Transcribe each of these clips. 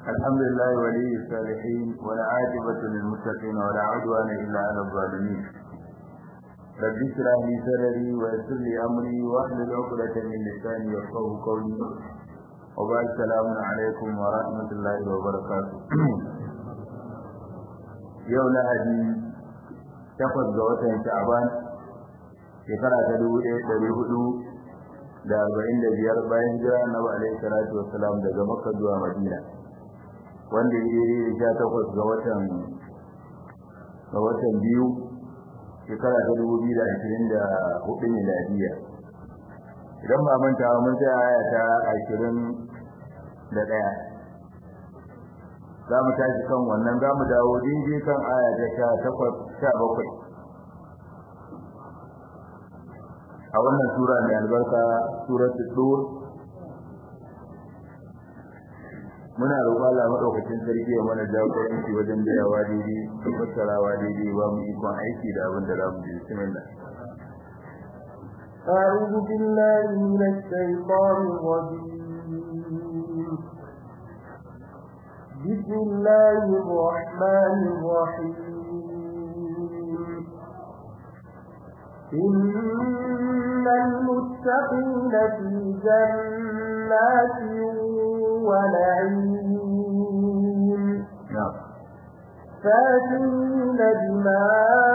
الحمد لله ولي الصالحين والعاقبة للمتقين ولا عدوان إلا على الظالمين. رب اشرح لي صدري ويسر لي أمري واحلل عقدة من لساني يفقهوا قولي. وبعد السلام عليكم ورحمة الله وبركاته. يوم لهدي تقص جوة شعبان shekara ta 1445 bayan hijira Annabi alaihi salatu wassalam daga Makka zuwa Madina, wanda ya yi 18 ga watan biyu shekara ta 2024 miladiya. Idan ba manta mun sai aya ta 21 za mu tashi kan wannan, za mu dawo dinje kan aya ta 17 a wannan sura mai albarka, suratul Tur. Muna roƙon Allah madaukakin sarki ya mana jagoranci wajen biyawa daidai da fassarawa daidai, ba mu ikon aiki da abin da za mu ji. Bismillah. أعوذ بالله من الشيطان الرجيم. بسم الله الرحمن الرحيم. إن المتقين في جنات ونعيم فاكهين بما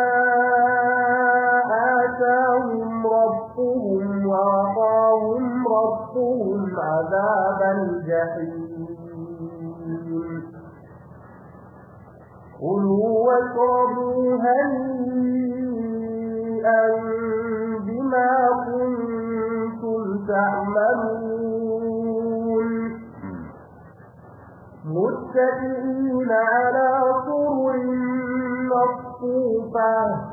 آتاهم ربهم ووقاهم ربهم عذاب الجحيم. كلوا واشربوا هنيئا بما كنتم تعملون متكئين على سرر مصفوفة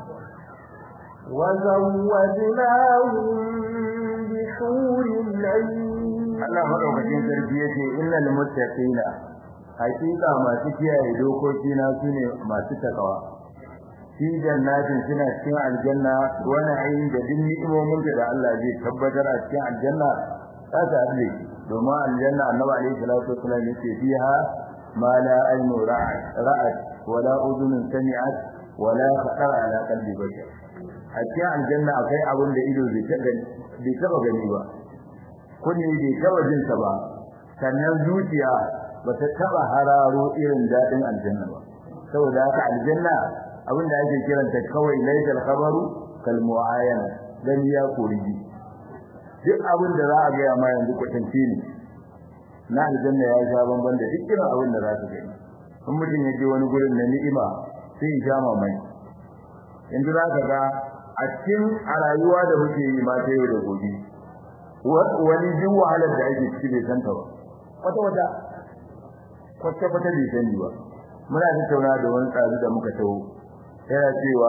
وزوجناهم بحور عين. Allah madaukakin sarki yace innal muttaqina, hakika masu kiyaye dokoki na sune masu takawa. Fi jannatin, suna cikin aljanna, wa na'im, da din ni'imomin da Allah zai tabbatar a cikin aljanna ta tare. Domin aljanna Annabi alaihi salatu wasallam yace fiha ma la aynu ra'at wa la udhun sami'at wa la khatar ala qalbi bashar. A cikin aljanna akwai abin da ido bai taba gani ba, kunni bai taba jin sa ba, sannan zuciya ba ta taba hararo irin dadin aljanna ba. Saboda haka aljanna abinda ake kiranta kawai laysal khabaru kal muayana, dan ya koriji. Duk abin da za a ga ma yanzu kwatance ne na aljanna, ya sha banban da duk irin abin da za ka gani. In mutum ya je wani gurin na ni'ima sai ya sha mamaki. Yanzu za ka ga a cikin a rayuwa da muke yi ma ta yau da gobe, wani jin wahalar da ake ciki bai santa ba, kwata-kwata bai sani ba. Muna tattauna da wani tsari da muka taho, yana cewa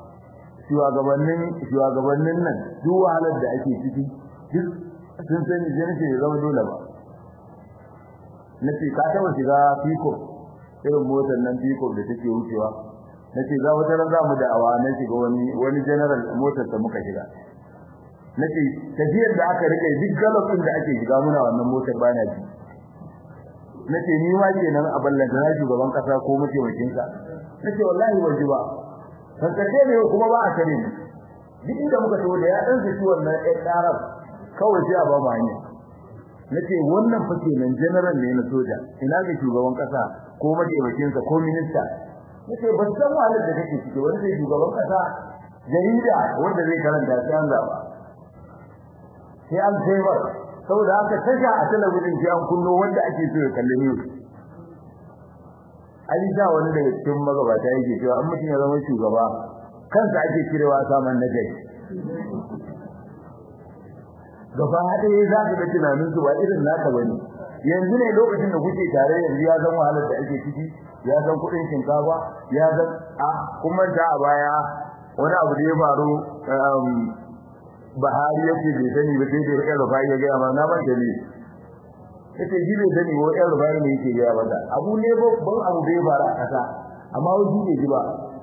shugabannin nan duk wahalar da ake ciki duk sun sani, sai nace zama dole ba. Nace ka taba shiga Pico, irin motar nan Pico da take wucewa? Nace za wata ran za mu da'awa, na shiga wani general motar da muka shiga. Nace tafiyar da aka rike duk galopin da ake shiga muna wannan motar bana ji. Nace ni ma kenan a ballanta na shugaban kasa ko mataimakin sa. Nace wallahi ban ji ba. Kan kace ne kuma ba a kare ni. Duk inda muka tawo da ya dan saki wannan ɗan ƙarar kawai sai a ba mu hanya. Nace wannan fa kenan general ne na soja, ina ga shugaban kasa ko mataimakin sa ko minista. Nace ban san wahalar da kake ciki, wani sai shugaban kasa jarida wanda zai karanta sai an zaba. Sai an sai ba, saboda haka tasha a talabijin sai an kunno wanda ake so ya kalle ni. Ali da wani daga cikin magabata yake cewa an mutum ya zama shugaba kansa ake kirewa saman nagari. Gaba ɗaya za ka ga tunanin su ba irin naka bane. Yanzu ne lokacin da kuke tare, yanzu ya zama wahalar da ake ciki, ya san kuɗin shinkafa, ya san kuma da a baya wani abu da ya faru, Buhari yake bai sani ba, sai da ya rufa ya ga ma na ban da ni. Yace ji bai sani ko ɗan rufa ne yake ga mata. Abu ne babban abu da ya faru a kasa, amma wani bai ji ba.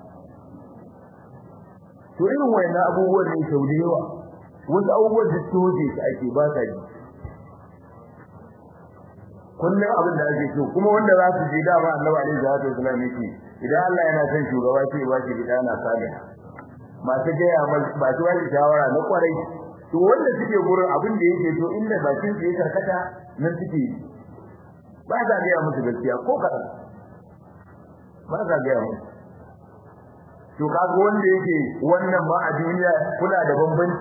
To irin wayannan abubuwan ne sau da yawa, wasu abubuwan da toje su ake ba sa ji. kullum abin da ake so kuma wanda za su ji dama Annabi alaihi salatu wasallam yake idan Allah yana son shugaba sai ya bashi bidana salih masu gaya masu wani shawara na kwarai to wanda suke gurin abin da yake so inda bakin su ya karkata nan suke ba za ga musu gaskiya ko kadan ba za ga musu to kaga wanda yake wannan ma a duniya kula da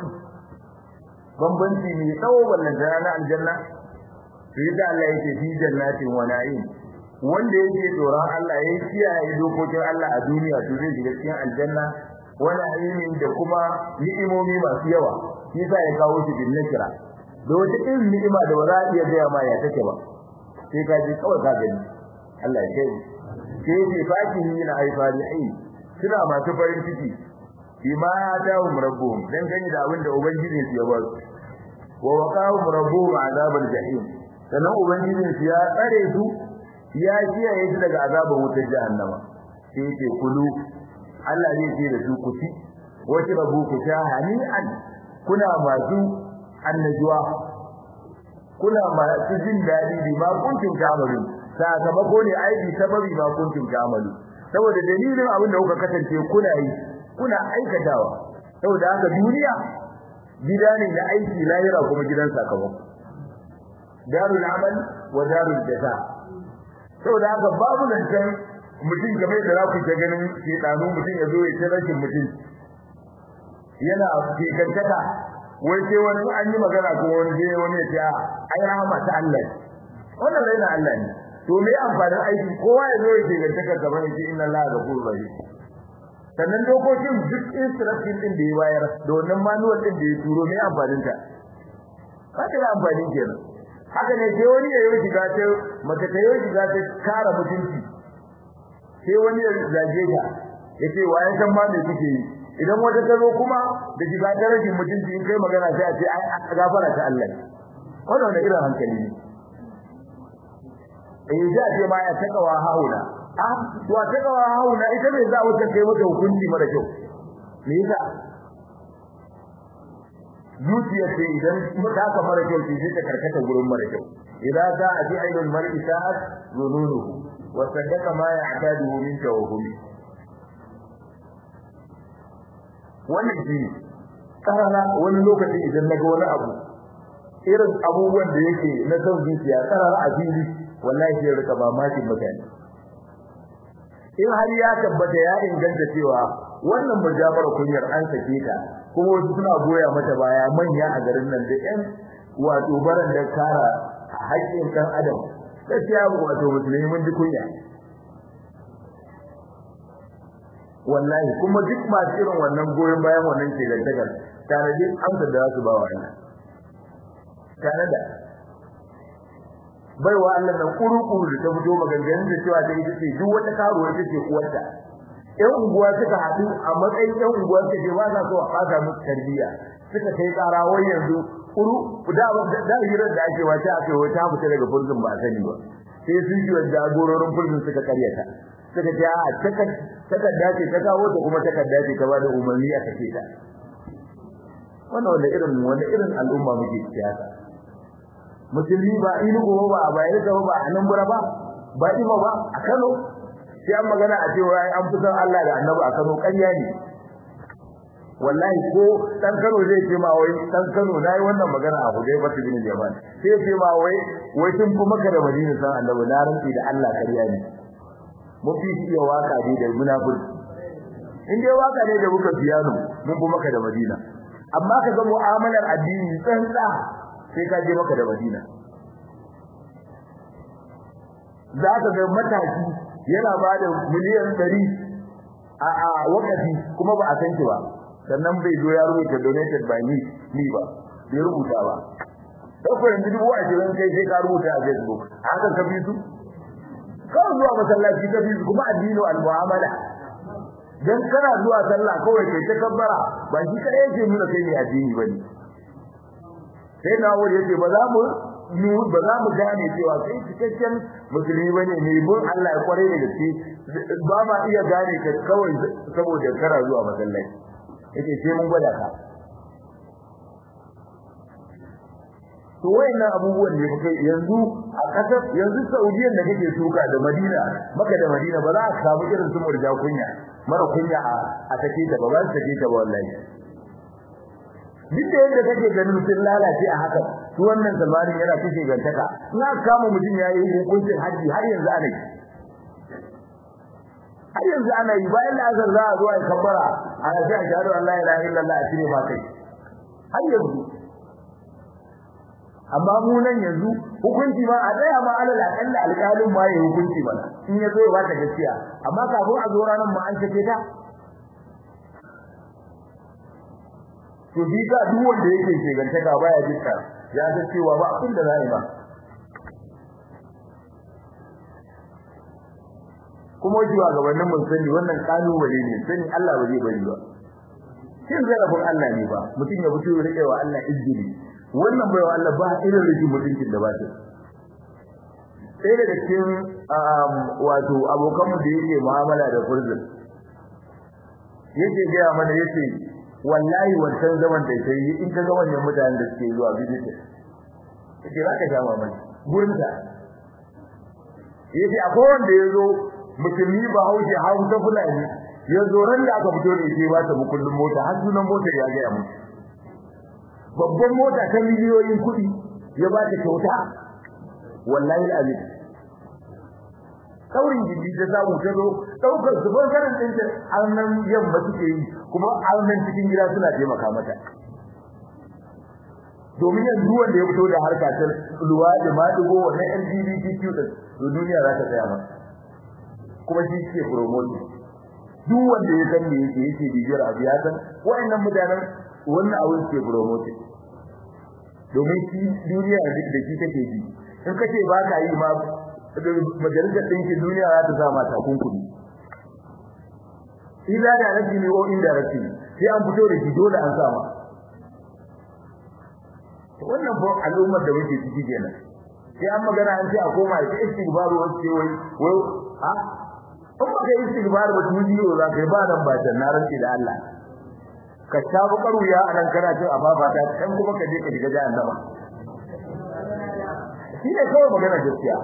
bambanci ne tsawo wannan da na aljanna sai da Allah yake fi jannatin wa na'im wanda yake tsoron Allah ya kiyaye dokokin Allah a duniya to zai shiga cikin aljanna wa na'imin da kuma ni'imomi masu yawa shi yasa ya kawo shi bin nakira da wata irin ni'ima da ba za a iya gaya ma ya take ba sai ka ji kawai ka gani Allah ya kai sai ce fakihi na aifari'in suna masu farin ciki bima da'um rabbuhum dan gani da abin da ubangiji ya ba su wa waqahum rabbuhum azabal jahim sannan ubangiji ya tsare su ya kiyaye su daga azabar wutar jahannama sai ce kulu Allah zai ce da su ku ci wace rabu ku sha hani'an kuna masu annajuwa kuna masu jin dadi bima kuntum ta'malun sakamako ne aiki sababi ma kuntum ta'malu saboda dalilin abin da kuka kasance kuna yi kuna aikatawa saboda haka duniya gida ne na aiki lahira kuma gidan sakamako darul amal wa darul jaza saboda haka babu zancen mutum game da zaku ta ganin shedanu mutum ya zo ya ce rashin mutum yana fikantaka wai sai wani an yi magana ko wani sai wani ya ce ai rahama ta Allah wannan raina Allah ne to me amfanin aiki kowa ya zo ya fikantaka gaban shi inna Allah ghafurur rahim sannan dokokin duk instruction din da ya bayar da wannan manual din da ya turo me amfanin ta haka da amfanin kenan haka ne sai wani ya yi shiga ta mace ta yi shiga ta kara mutunci sai wani ya zage ta yace waye san ma me kike yi idan wata ta zo kuma da shiga ta rashin mutunci in kai magana sai a ce ai gafara ta Allah wannan da irin hankali ne ya ce ma ya takawa hauna to takawa hauna ita ne za wata kai mata hukunci mara kyau me yasa zuciya ce idan ta ka mara kyau ce ta karkata gurin mara kyau idan ta aji ayyul mar'i sa'at zununuhu wa saddaqa ma ya'taduhu min tawhumi wannan shi karara wani lokaci idan naga wani abu irin abubuwan da yake na son zuciya karara a fili wallahi sai rika ba maki mutane in har ya tabbata ya inganta cewa wannan mujabara kunyar an sake ta kuma wasu suna goya mata baya manya a garin nan da ƴan wato baran da kara haƙƙin ɗan adam gaskiya wato musulmi mun ji kunya wallahi kuma duk masu irin wannan goyon bayan wannan ke gantakar tare da amsar da za su ba wa Allah tare da baiwa Allah nan kuru-kuru da ta fito maganganun da cewa ta ita ce duk wata karuwa ita ce uwarta ƴan unguwa suka haɗu a matsayin ƴan unguwa suka ce ba za su a fasa musu tarbiyya suka kai ƙara wai yanzu da hirar da ake wata ake wata fita daga furzin ba a sani ba sai sun ji wanda jagororin furzin suka karyata suka ce a takarda ce ta kawo ta kuma takarda ce ta bada umarni a kace ta wannan wanda irin al'umma muke siyasa musulmi ba inugo ba bayar da ba a nan bura ba ima ba a Kano sai an magana a cewa an fi san Allah da Annabi a Kano ƙarya ne wallahi ko dan Kano zai ce ma wai dan Kano nayi wannan magana a Hudayba bin Yaman sai ce ma wai sun fi maka da Madina san Annabi na rantsi da Allah ƙarya ne mafi iya waka ne da munafiki in dai waka ne da muka biyano mun fi maka da Madina amma ka ga mu'amalar addini tsantsa sai ka je maka da Madina za ka ga mataki yana bada miliyan 100 a wakati kuma ba a san shi ba sannan bai zo ya rubuta donated by me ba bai rubuta ba sai ko yanzu 20,000 kai sai ka rubuta a Facebook haka ka bi su kawai zuwa masallaci ka bi su kuma addini al-mu'amala dan kana zuwa sallah kawai kai ta kabbara ba shi kai yake nuna kai ne addini bane sai na wuri yake ba za mu gane cewa kai cikakken musulmi bane ne mun Allah ya kware da gaske ba ma iya gane ka kawai saboda kara zuwa masallaci yake sai mun gwada ka to wayannan abubuwan ne kai yanzu a kasar yanzu Saudiya da kake suka da Madina Makka da Madina ba za a samu irin su murja kunya mara kunya a take ta ba su take ta ba wallahi duk da yadda kake ganin sun lalace a haka su wannan zamanin yana kushe gantaka in aka kama mutum yayi hukuncin haji har yanzu ana yi bayan da azar za a zo a kabbara a sai a shahadu Allah la ilaha illallah a cire ma kai har yanzu amma mu nan yanzu hukunci ma a tsaya ma alal akalla alƙalin ma ya hukunci ba in ya zo ya bata gaskiya amma kafin a zo ranar ma an take ta to bisa duk wanda yake shegantaka baya jikka ya san cewa ba abin da za yi ba kuma jiwa gabanin mun sani wannan kalubale ne sani Allah ba zai bari ba shin zarafin Allah ne ba mutum ya fito rike wa Allah izini wannan bai wa Allah ba irin rikin mutuncin da ba ta sai da cikin wato abokan mu da yake mu'amala da furzin yake ga mana yace wallahi wancan zaman da sai in ka ga wannan mutanen da suke zuwa visit yake za ka ga mamaki gurin ta yace akwai wanda yazo musulmi ba haushi hausa fulani yazo ran da aka fito da shi ba ta bukullin mota har sunan mota ya ga mu babban mota ta miliyoyin kudi ya ba ta kyauta wallahi alazim kaurin gidi da samu ta zo daukar su ban karan din ta annan yamma suke yi kuma annan cikin gida suna taimaka mata domin yanzu wanda ya fito da harka ta luwa da madugo wannan LGBTQ din duniya za ta tsaya masa kuma shi ke promote duk wanda ya san me yake bibiyar abu ya san wayannan mutanen wannan abin ke promote domin shi duniya da shi take ji in kace ba ka yi ma majalisar ɗinkin duniya za ta sa ma takunkumi idan da rashi ne ko inda rashi sai an fito da shi dole an sa ma wannan ba al'ummar da muke ciki kenan sai an magana an ce a koma ita istighbaru wace wai ha kuma da istighbar ba tujiyo za kai ba nan ba dan na ranci da Allah ka shabu karuya anan kana cin ababa ta kan kuma ka je ka shiga jahannama shi ne kawai magana gaskiya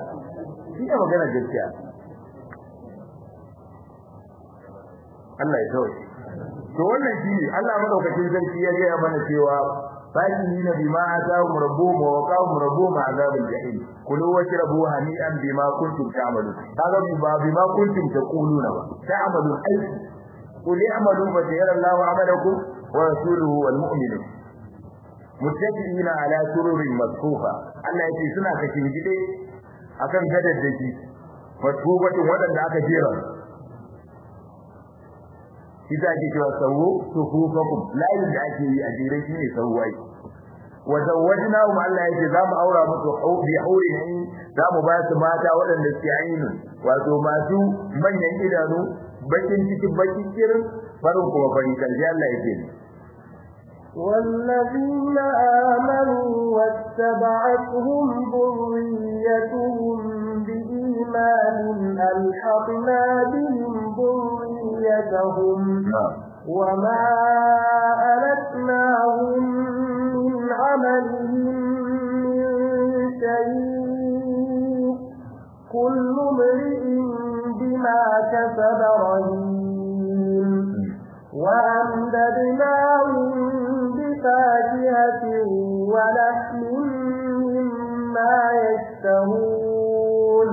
Allah ya sauke to wannan shi Allah madaukakin sarki ya ga mana cewa فَإِنَّ بِمَا آتَاهُمْ رَبُّهُمْ وَوَقَاهُمْ رَبُّهُمْ عَذَابَ الْجَحِيمِ كُلُوا وَاشْرَبُوا هَنِيئًا بِمَا كُنتُمْ تَعْمَلُونَ هذا بما كنتم تقولون تعملون أي قل اعملوا فسيرى الله عملكم ورسوله والمؤمنون متكئين على سرر مصفوفة Allah yake suna kashin gide akan gadar da shi masfufatin wadanda aka jera ita ake cewa sawu sufufakum layin da ake yi a jere shi ne sawai wa zawwajnahum Allah yake zamu aura musu bi aurin zamu ba su mata waɗanda suke ainu wato masu manyan idanu bakin cikin bakin kirin farin kuma fari kan Allah yake والذين آمنوا واتبعتهم ذريتهم بإيمان ألحقنا بهم ذريتهم وما ألتناهم من عملهم من شيء كل امرئ بما كسب رهين وأمددناهم بفاكهة ولحم مما يشتهون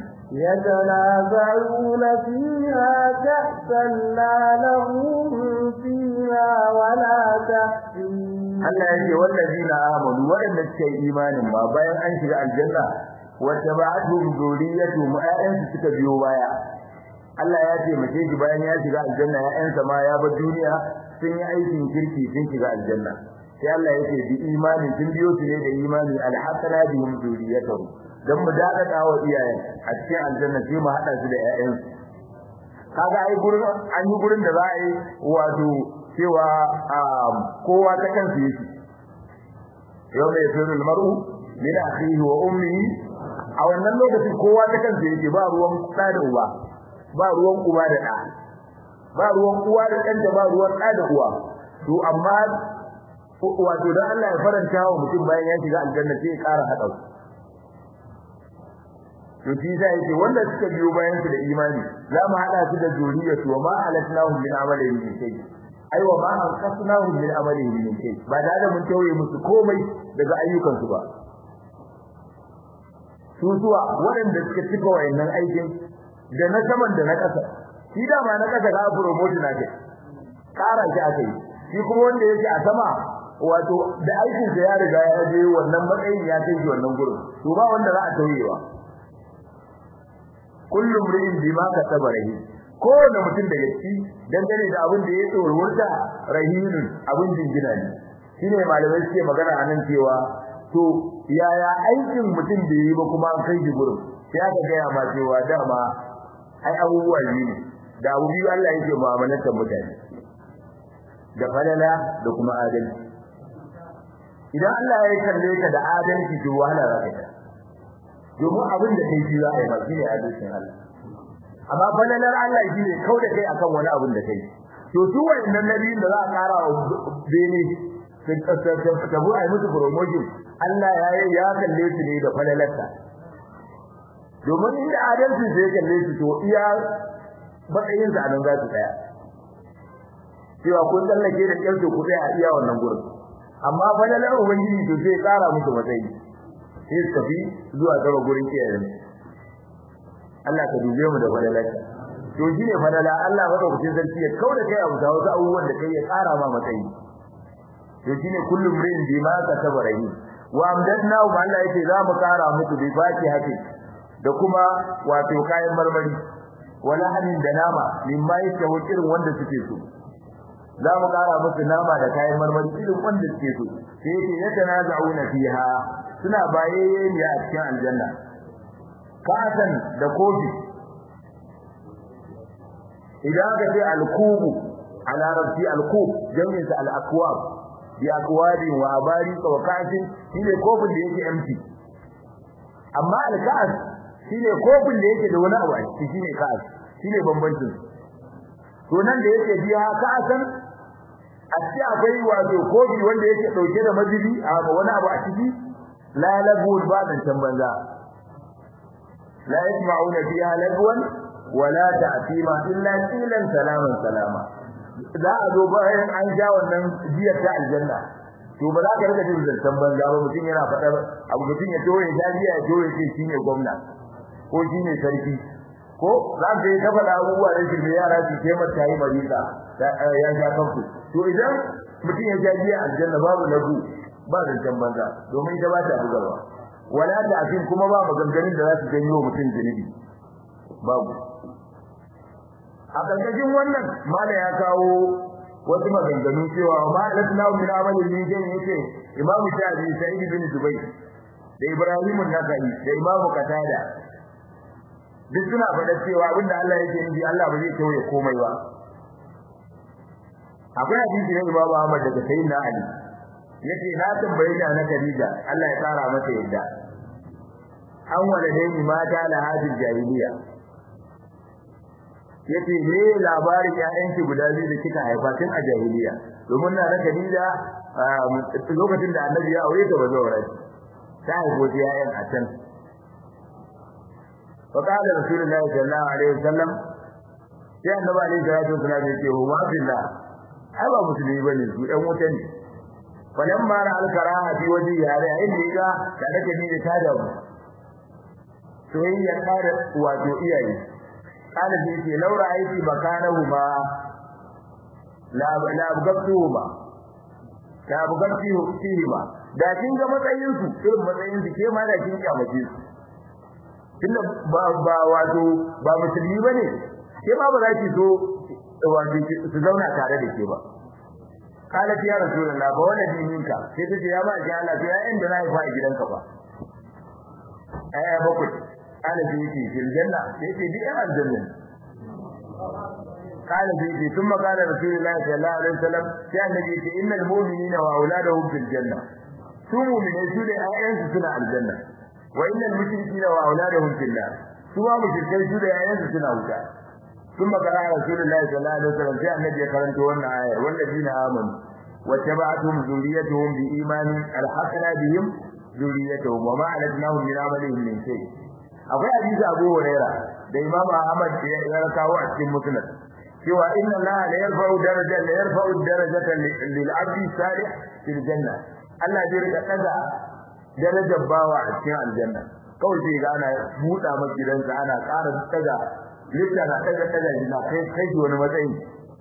يتنازعون فيها كأسا لا لهم فيها ولا تحسين Allah yake wallazina amanu waɗanda suke imanin ma bayan an shiga aljanna wa tabatuhum zuriyatuhum ayyansu suka biyo baya Allah ya ce mace shi bayan ya shiga aljanna ya'yansa ma ya bar duniya sun yi aikin kirki sun shiga aljanna sai Allah ya ce bi imani sun biyo su ne da imani alhaqana bihim zuriyatuhum dan mu dadada wa iyayen a cikin aljanna sai mu hada su da ƴaƴansu kaga ai gurin an yi gurin da za a yi wato cewa kowa ta kansa yake yau mai sirrul mar'u min akhihi wa ummihi a wannan lokacin kowa ta kansa yake ba ruwan da uba ba ruwan uba da ɗa ba ruwan uwa da ɗanta ba ruwan ɗa da uwa to amma wato dan Allah ya faranta wa mutum bayan ya shiga aljanna sai ya ƙara haɗa to shi sai yake wanda suka biyo bayan su da imani za mu hada su da zuriyatu wa ma alatnahum min amalihim min shay ai wa ma anqasnahum min amalihim min shay ba da mun tauye musu komai daga ayyukan su ba su zuwa waɗanda suka cika wayannan aikin da na saman da na ƙasa shi da ma na ƙasa ga promotion ake ƙara shi ake shi kuma wanda yake a sama wato da aikin sa ya riga ya je wannan matsayin ya kai shi wannan gurin to ba wanda za a tauyewa kullum ri'in bima kataba rahi kowane mutum da yake dangane da abin da ya tsorwurta rahinun abin jingina ne shine malamai suke magana anan cewa to yaya aikin mutum da yi ba kuma an kai shi gurin sai aka ga ma cewa dama ai abubuwa ne da abu biyu Allah yake mu'amalantar mutane da falala da kuma adalci idan Allah ya kalle ka da adalci to wahala za ka domin abin da kai shi za a yi ba shine adalcin Allah amma falalar Allah shi ne kauda kai akan wani abin da kai to su wannan nabiyin da za a kara wa bene sun tabu ai musu promotion Allah ya kalle su ne da falalarsa domin inda adalci sai kalle su to iya matsayin sa nan za su tsaya cewa kun tsallake da kyautu ku tsaya a iya wannan gurin amma falalar ubangiji to sai kara musu matsayi sai su tafi zuwa gaba gurin kiyayen Allah ka dube mu da falalarka to shine falala Allah madaukakin sarki ya kauda kai abu da wasu abubuwan da kai ya kara ma matsayi to shine kullum rin bima ka tabarahi wa amdadna wa Allah yake za mu kara muku bi baki hake da kuma wato kayan marmari wala hadin da nama mimma yake irin wanda suke so za mu kara muku nama da kayan marmari irin wanda suke so sai yake yatanaza'una fiha suna bayayye ne a cikin aljanna kasan da kofi idan ka ce alkubu a larabci alkub jami'in sa al-akwab bi akwabin wa abari wa kasin shine kofin da yake empty amma al-ka'as shine kofin da yake da wani abu a ciki shine ka'as shine bambancin to nan da yake biya ka'asan a cikin akwai wato kofi wanda yake dauke da mazibi a wani abu a ciki la lagu ba dan banza la yasma'una fiha lagwan wala ta'tima illa qilan salaman salama za a zo bayan an ja wannan jiya ta aljanna to ba za ka rika jin zantan banza ba mutum yana fadar abu mutum ya toye jajiya ya toye shi shine gwamna ko shine sarki ko za ka yi ta faɗa abubuwa da shi yara su ke mata yi marisa ya ja kanku to idan mutum ya jajiya aljanna babu lagu ba zantan banza domin ita ba ta bugarwa wala ta'tin kuma ba maganganun da za su janyo mutum zunubi babu a ƙarƙashin wannan mala ya kawo wasu maganganu cewa ma alatna min amalin min jin yake imam Shafi'i Sa'id bin Jubayr da Ibrahim an-Nakhai da Imam Qatada duk suna faɗa cewa abinda Allah yake yi Allah ba zai tauye komai ba akwai hadisi ne Imam Ahmad daga Sayyidina Ali yace na tambaye da na Khadija Allah ya tsara mata yadda an waladaini mata la hadil jahiliya yace me labarin ƴaƴanki guda biyu da kika haifa tun a jahiliya domin na Khadija lokacin da Annabi ya aure ta bazawara ta haifo ta ƴaƴan a can fa qala Rasulullahi sallallahu alaihi wasallam sai Annabi alaihi salatu wasallam ya ce wa billah ai ba musulmi bane su ɗan wuta ne falamma ra al-karaha fi wajhi yare inda ga da nake ni da tada mu soyayya kare wato iyaye kana da yake laura aiki makanahuma la abgatuhuma la abgatuhuma da kin ga matsayin su irin matsayin su ke ma da kin kyamace su tunda ba wato ba musulmi bane ke ma ba za ki so wato su zauna tare da ke ba kala ya rasulullah ba wala dininka sai ta ce ya ba ji Allah to ya inda na yi fa gidanka ba bakwai kala da yake fil janna sai ce bi aljanna kala da yake thumma qala rasulullahi sallallahu alaihi wasallam sai annabi yake innal mu'minina wa auladuhum fil janna su mu'mine su da ayyansu suna aljanna wa innal mushrikina wa auladuhum fil nar su ma mushrikai su da ayyansu suna wuta thumma qala rasulullahi sallallahu alaihi wasallam sai annabi ya karanta wannan aya wallazina amanu wa tabi'atuhum dhurriyyatuhum bi imanin alhaqna bihim ذريتهم وما علتناهم من عملهم من شيء akwai hadisi Abu Hurairah da Imam Ahmad ya kawo a cikin Musnad cewa inna Allah la yarfa'u darajatan lil 'abdi salih fil janna Allah zai rika daga darajar bawa a cikin aljanna kawai sai ga ana buɗa maka gidansa ana ƙara daga lita na daga jina kai wani matsayi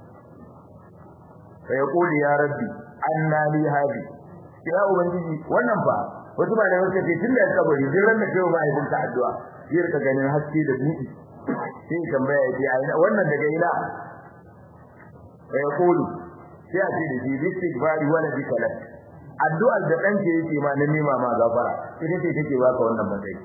fa yaqulu ya rabbi anna li hadi ya ubangiji wannan fa wasu ba da wasu ke tunda ya kabari duk ran da kai ba ai bunta addu'a zai rika ganin haske da buɗi sai tambaya yace ai wannan daga ina fa yaqulu sai a ce da shi istighfari wala bikala addu'ar da danke yake ma na nema ma gafara ita ce take baka wannan matsayi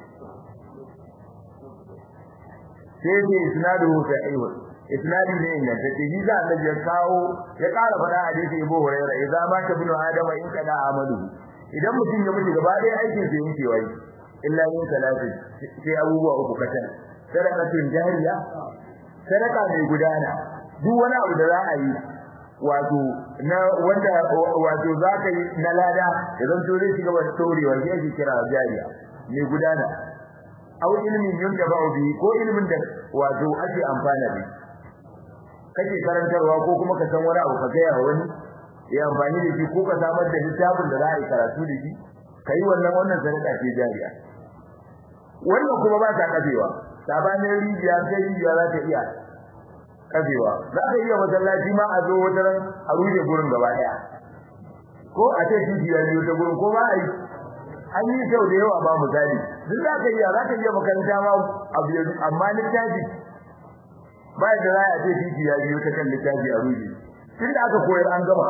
sai dai isnaduhu sahih isnadi ne inda take ji za a ya kawo ya ƙara fada hadisi Abu Hurairah idza ma tabnu adama in kada amalu idan mutum ya mutu gaba ɗaya aikin sa yake wai illa yin salati sai abubuwa uku kacal sadaqatun jariya sadaqa mai gudana duk wani abu da za a yi wato na wanda wato zaka yi na lada idan to zai shiga wata torewa yake kira jariya mai gudana au ilmin yuntafa bi ko ilmin da wato ake amfana da kake karantarwa ko kuma ka san wani abu ka gaya wani ya amfani da shi ko ka samar da littafin da za a yi karatu da shi kai wannan sadaka ce jariya wannan kuma ba ta kafewa sabanin rijiya sai rijiya za ta iya kafewa za ka iya masallaci ma a zo wajen a ruje gurin gaba daya ko a ce rijiya ne ta gurin ko ba a yi an yi sau da yawa ba misali duk za ka iya makaranta ma abu yanzu amma littafi ba da za a ce titi ya biyo ta kan littafi a ruje tunda aka koyar an gama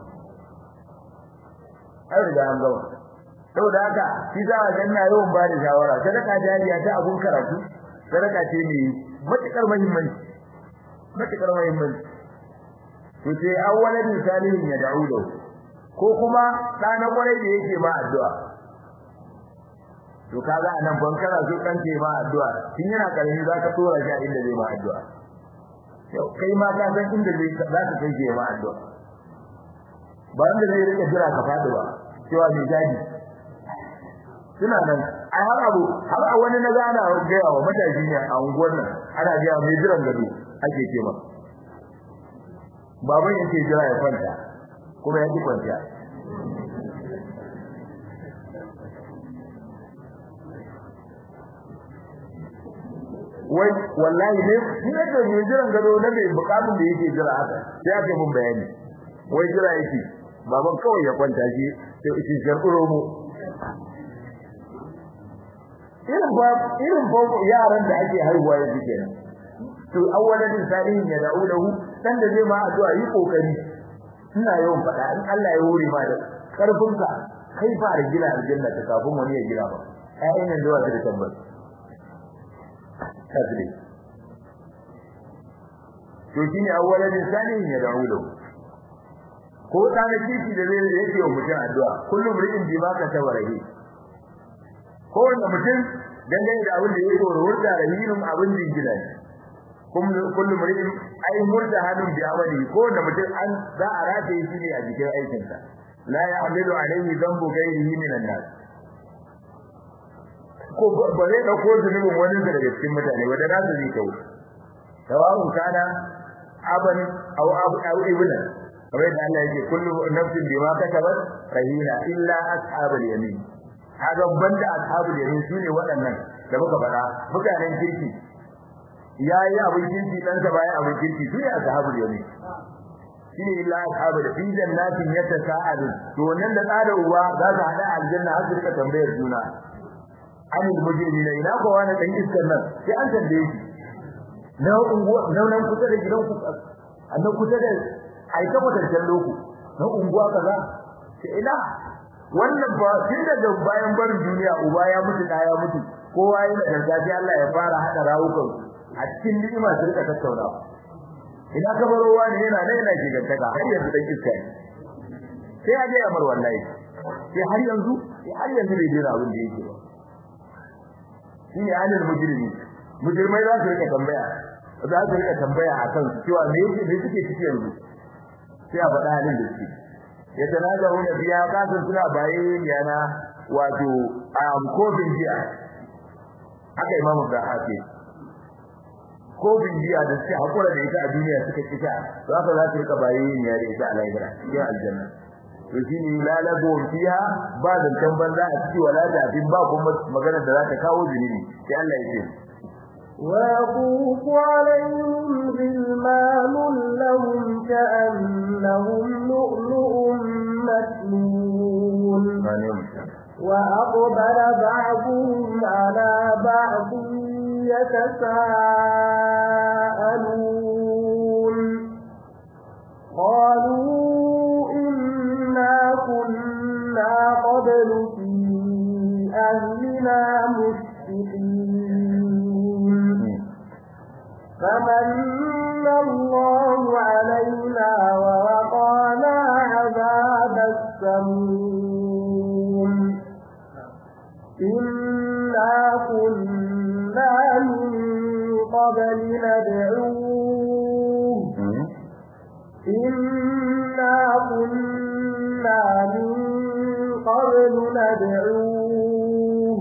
an riga an gama saboda haka shi za a ganna yawan ba da shawara sadaka jariya ta abun karatu sadaka ce mai matukar muhimmanci to sai awwalan salihin ya da'u da ko kuma ɗana kwarai da yake ma addu'a to kaga anan ban kana so kan ce ma addu'a kin yana karami zaka tura shi inda zai ma addu'a yau kai ma ka san inda zai zaka kai shi ma addu'a ba inda zai rike jira ka fadi ba cewa mai gadi suna nan ai har a wani na gana ga wa matashi ne a unguwar nan ana ga mai jiran gado ake ce ma baban yake jira ya kwanta kuma ya ji kwanta wai wallahi ne da mai jiran gado na mai bukatun da yake jira haka sai aka mun bayani wai jira yake baban kawai ya kwanta shi sai shi jarkuro mu irin ba yaran da ake haihuwa yanzu kenan to awwalan salihin ya da'u lahu dan da zai ma addu'a yi kokari ina yawan fada in Allah ya hore ma da karfin ka kai fara gina aljanna ta kafin wani ya gina ba ayyan da wasu da tabbata kadri to shine awwalan salihin ya da'u lahu ko ta ne kici da zai yake wa mutum addu'a kullum rikin bi ma ka tawarahi ko wanda mutum dangane da abin da yake wurda rahinin abin da gida ne kullum rikin ai murda hadin bi amali ko wanda mutum an za a rataye shi ne a cikin aikin sa la ya'malu alayhi dhanbu ghayrihi min an-nas ko ba zai dauko zunubin wani daga cikin mutane wanda za su yi kawo tawawun kana aban aw ibna kamar da Allah yake kullu nafsin bima kasabat rahina illa ashabul yamin haka banda ashabul yamin sune waɗannan da muka faɗa mutanen kirki yayi abin kirki dan sa bayan abin kirki sune ashabul yamin shine illa ashabul fi jannatin yatasaalu to nan da tsada uwa za su hada aljanna har su rika tambayar juna anil mujrimina ina ko wani dan iskar nan sai an tambaye shi na unguwa nan kusa da gidanku annan kusa da ai ta mutancan loku na unguwa kaza sai ina wannan ba tun daga bayan barin duniya uba ya mutu da ya mutu kowa yana da gaji Allah ya fara hada rawukan a cikin ni'ima su rika tattaunawa ina kabarowa ne yana gigantaka har yanzu dan iska ne sai ya je amar wallahi sai har yanzu bai jira abin da yake ba shine anil mujrimai za su rika tambaya akan cewa me suke ciki yanzu sai a faɗa halin da suke ya tanazahu da biya kasan suna baye yana wato kofin jiya haka imamu da hafi ko bindiya da suke hakura da ita a duniya suka kisa to haka za su rika bayin ya da ita a lahira cikin aljanna to shine lalago fiha ba da banza a ciki wala da abin ba kuma magana da za ta kawo zunubi sai Allah ya ce ويطوف عليهم غلمان لهم كأنهم لؤلؤ مكنون وأقبل بعضهم على بعض يتساءلون قالوا إنا كنا قبل في أهلنا مشفقين فمن الله علينا ووقانا عذاب السموم إنا كنا من قبل ندعوه إنا كنا من قبل ندعوه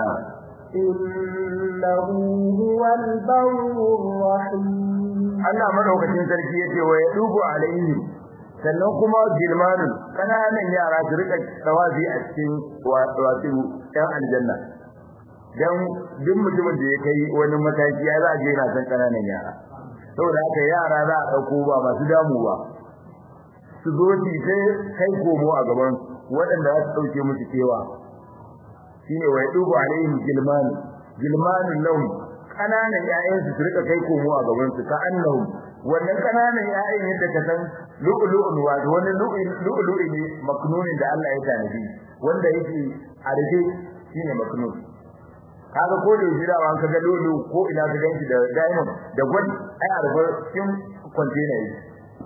إنه هو البر الرحيم Allah madaukakin sarki yace wa yadubu alaihim sannan kuma gilmanun kananan yara su rika tawazi a cikin wato ɗan aljanna dan duk mutumin da ya kai wani mataki ya za a je yana san kananan yara saboda haka yara za a dauko ba masu damu ba su zo su sai kai komo a gaban waɗanda za su dauke musu kewa shine wa yadubu alaihim gilmanun lahum kananan ƴaƴan su rika kai komo a gaban su ka annahu wannan kananan ƴaƴan yadda ka san lu'lu'un wa wani lu'lu'i ne maknunin da Allah ya tanadi wanda yake a rufe shine maknun kaga ko da jira wa kaga lu'lu ko ina ka ganki da diamond da gold ai a rufe cikin container yake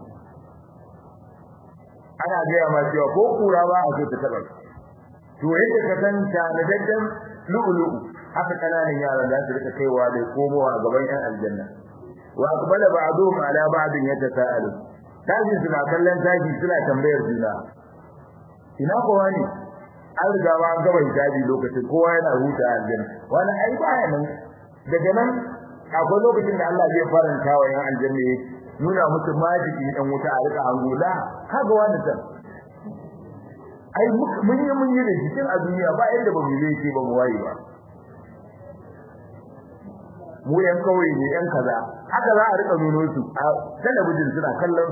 ana ga ma cewa ko kura ba a so ta taba to yadda ka san tanadaddan lu'lu'u haka kananan yaran za su rika kaiwa da komowa gaban ƴan aljanna wa aqbala ba'dhum ala ba'din yatasaalu taji suna kallon taji suna tambayar juna ina kowa ne an riga ba an gaba hijabi lokacin kowa yana huta aljanna wani ai baya nan daga nan akwai lokacin da Allah zai faranta wa ƴan aljanna yake nuna musu majiki dan wuta a rika angula kaga wani san ai mun yi da cikin a duniya ba yadda ba mu yi ce ba mu waye ba mu yan kawai ne yan kaza haka za a rika nuno su a talabijin suna kallon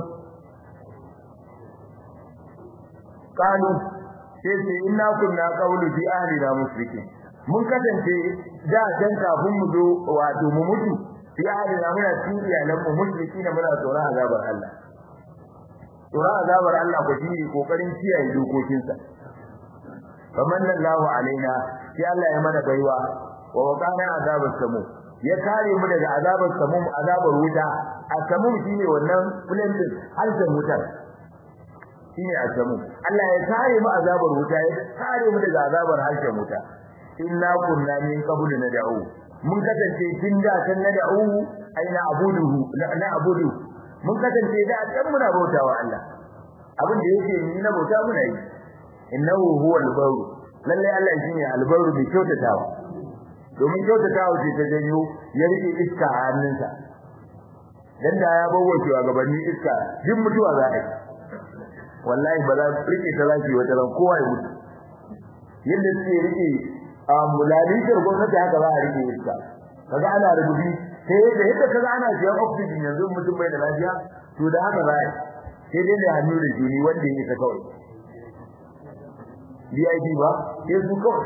kanu sai inna kunna qawlu fi ahlina musrikin mun kasance da dan kafin mu zo wato mu mutu fi ahlina muna cikin iyalan mu musrikin muna tsoron azabar Allah tsoron azabar Allah ko shi kokarin kiyaye dokokinsa famanna Allahu alaina sai Allah ya mana baiwa wa waqana azabar samu ya kare mu daga azabar samum azabar wuta asamum shine wannan plantin halin wutar shine asamum Allah ya kare mu azabar wuta ya kare mu daga azabar halin wuta inna kunna min qablu nad'u mun kasance tun da kan nad'u aina abuduhu na abudu mun kasance da kan muna bautawa Allah abin da yake ni na bauta muna yi innahu huwal barru lalle Allah shine albarru bi kyautatawa domin kyautatawa ce ta janyo ya rike iska a hannunsa dan da ya bawo cewa gabanin iska duk mutuwa za a yi wallahi ba za su rike ta zaki wata ran kowa ya mutu yadda suke rike mulalitar gwamnati haka za a rike iska kaga ana rubuci sai da yadda kaga ana siyan oxygen yanzu mutum bai da lafiya to da haka za a yi sai dai da hannu da juni wanda yake kawai VIP ba sai su kawai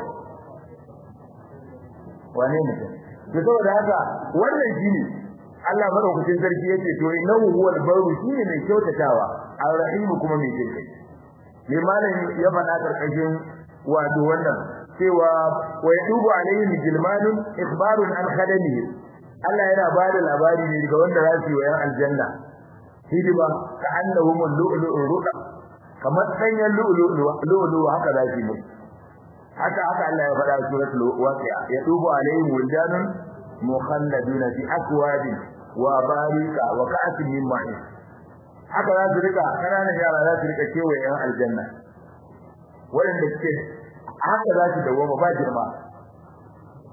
wane mutum to saboda haka wannan shine Allah madaukakin sarki yace to innahu huwal barru shine mai kyautatawa ar-rahim kuma mai jinkai ne malami ya faɗa karkashin wato wannan cewa wa yadubu alayhi jilmanun ikhbarun an khadamihi Allah yana bada labari ne daga wanda za su yi wa aljanna hidima ka annahum al-lu'lu'u ruqa kamar danyen lu'lu'u haka za su yi haka Allah ya faɗa suratul waqi'a yadubu alayhi wildanun mukhalladuna fi akwabin wa barika wa ka'atin min ma'in haka za su rika kananan yara za su rika kewaye yan aljanna wanda suke haka za su dawo ba girma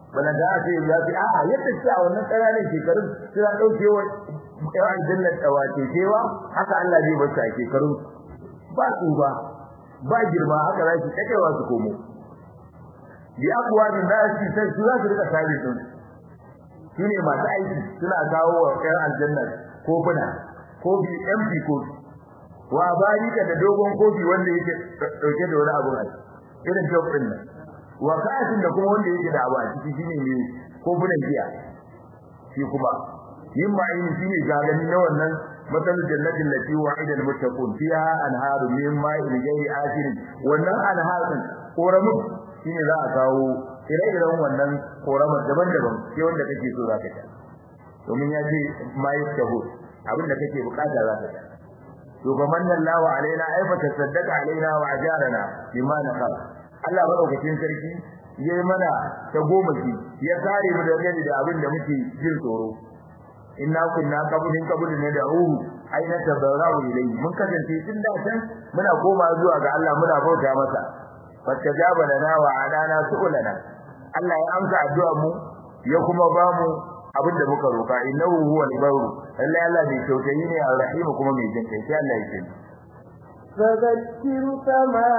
bana da ce ya fi a yadda ce a wannan ƙananan shekarun suna ɗaukewa ƴan aljanna tawace cewa haka Allah zai bar su a shekarun ba tsuba ba girma haka za su kakewa su komo ya kuwa da nashi sai su za su rika sabi sun shine masu aiki suna kawo wa ƴan aljanna kofuna kofi MP kofi wa barika da dogon kofi wanda yake dauke da wani abu a irin jokin nan wa ka'atin da kuma wanda yake da abu a ciki shine ne kofunan giya shi kuma yin ma'ini shine gagani na wannan masalul jannatin lati wa'ida al-muttaqun fiha anharu min ma'in ghayri asirin wannan anharun koramu shine za a kawo ire-iren wannan koramar daban-daban sai wanda kake so zaka ta domin ya ce mai taho abinda kake bukata zaka ta to gamanna Allahu alaina ay fa tasaddaqa alaina wa ajarana bima naqal Allah madaukakin sarki yayi mana ta goma shi ya kare mu daga da abin da muke jin tsoro inna kunna qabulin ne da ruhu aina tabarrahu ilayhi mun kasance tun da can muna koma zuwa ga Allah muna bauta masa fastajaba lana wa adana su'ulana Allah ya amsa addu'ar mu ya kuma ba mu abin da muka roka innahu huwal barru Allah Allah ne kyautayi ne arrahim kuma mai jin kai sai Allah ya ce فذكر كما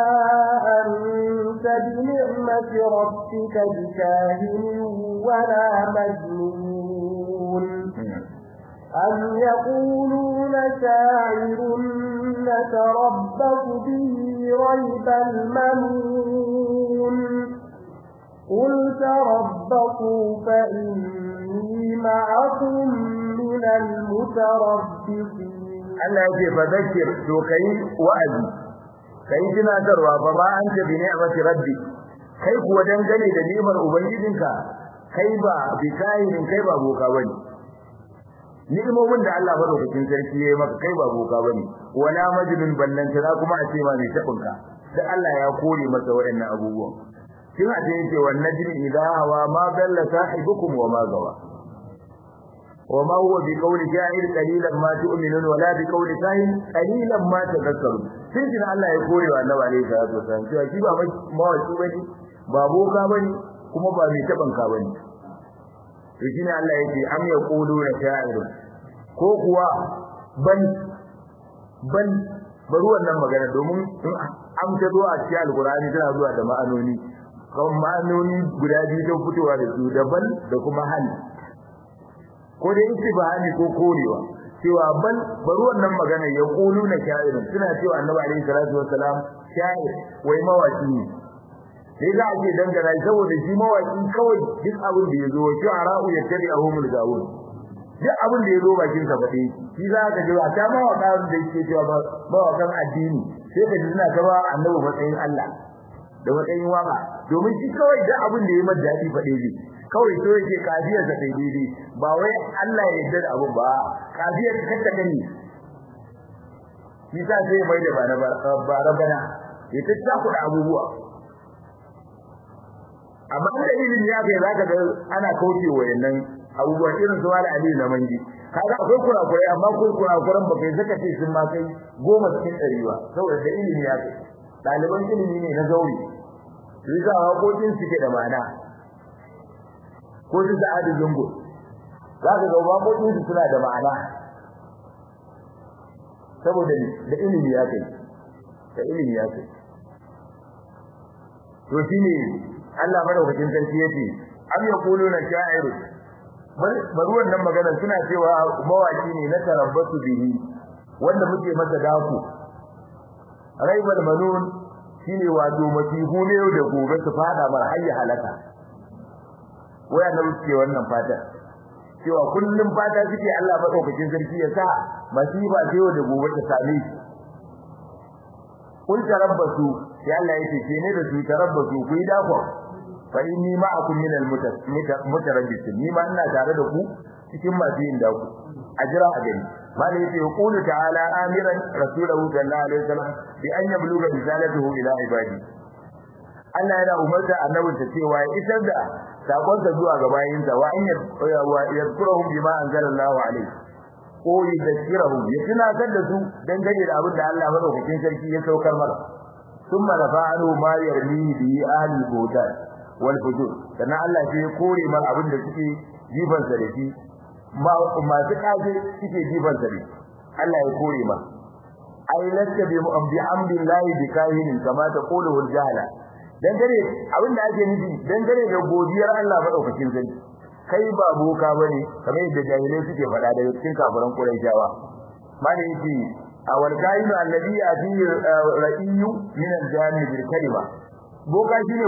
أنت بنعمة ربك بكاهن ولا مجنون أم يقولون شاعر نتربص به ريب المنون قل تربصوا فإني معكم من المتربصين Allah yake fadakir to kai wa'azi kai tunatarwa fa ba anta bi ni'mati rabbi kai kuwa dangane da ni'mar ubangijinka kai ba bi kayin kai ba boka bane ni'imomin da Allah madaukakin sarki yayi maka kai ba boka bane wala majnun ballantana kuma a ce ma mai tabinka dan Allah ya kore masa waɗannan abubuwan kin a ce yake wan najmi idha hawa ma dalla sahibukum wa ma gawa وما هو بقول شاعر قليلا ما تؤمنون ولا بقول كاهن قليلا ما تذكرون sai Allah ya kore wa Annabi alaihi salatu wasallam cewa shi ba mawaki bane ba boka bane kuma ba mai tabanka bane to shine Allah yake am yaquluna sha'ir ko kuwa ban bari wannan magana domin am ta zo a cikin alqur'ani tana zuwa da ma'anoni kuma ma'anoni guda biyu da fitowa da su daban da kuma hali ko da istibani ko korewa cewa bari wannan magana ya kulu na sha'ir suna cewa Annabi alaihi salatu wassalam sha'ir wai mawaki ne sai za a ce dangana saboda shi mawaki kawai duk abin da yazo shu'ara'u yattabi'uhumul gawun duk abin da yazo bakin sa fade shi za ka ji a ta mawaka da yake cewa mawakan addini sai ka ji suna kaba Annabi matsayin Allah da matsayin waka domin shi kawai duk abin da yayi madadi fade shi kawai so yake kafiyar sa daidai ba wai Allah ya yarda abu ba kafiyar ta kanta gani shi sa sai mai da ba rabana ya ta kuɗa abubuwa amma da ilimi ya kai zaka ga ana kauce wayannan abubuwa irin su wala ali na manji kaga akwai kurakurai amma kurakuran ba kai zaka ce sun ma kai 10 cikin 100 ba saboda da ilimi ya kai daliban ilimi ne na zauri sai ga hakokin suke da ma'ana ko su sa'adu zungo zaka ga waƙoƙin su suna da ma'ana saboda da ilimi ya kai to shine Allah madaukakin sarki yace am yaquluna sha'iru bari wannan magana suna cewa mawaki ne na tarabbasu bihi wanda muke masa daku raibal manun shine wato masihu ne da gobe su fada mar hayya halaka waya na wuce wannan fata cewa kullum fata suke Allah madaukakin sarki ya sa masifa ce da gobe ta same shi kun tarabbasu ya Allah yake ce ne da su tarabbasu ku yi dako fa inni ma'akum min al-mutarabbisin ni ma ina tare da ku cikin masu yin dako ajira a gani malai yake yaqulu ta'ala amiran rasulahu sallallahu alaihi wasallam bi an yabluga risalatuhu ila ibadi Allah yana umarta annabinsa cewa ya isar da sakonsa zuwa ga bayinsa wa in yadhkuruhum bima anzalallahu alaihi ko yadhkuruhum ya tunatar da su dangane da abin da Allah madaukakin sarki ya saukar masa thumma rafa'alu ma yarmi bi ahli budan wal fujur sannan Allah sai ya kore mar abin da suke jifan sa da shi masu kaje suke jifan sa da shi Allah ya kore ma ai lasta bi amdillahi bi kahinin kama ta qulu wal jahala dangare abinda ake nufi dangare da godiyar Allah madaukakin sarki kai ba boka bane kamar yadda jahilai suke faɗa daga cikin kafiran Quraishawa malai yace awal kahin alladhi ati ra'iyu min al-jami bil kalima boka shine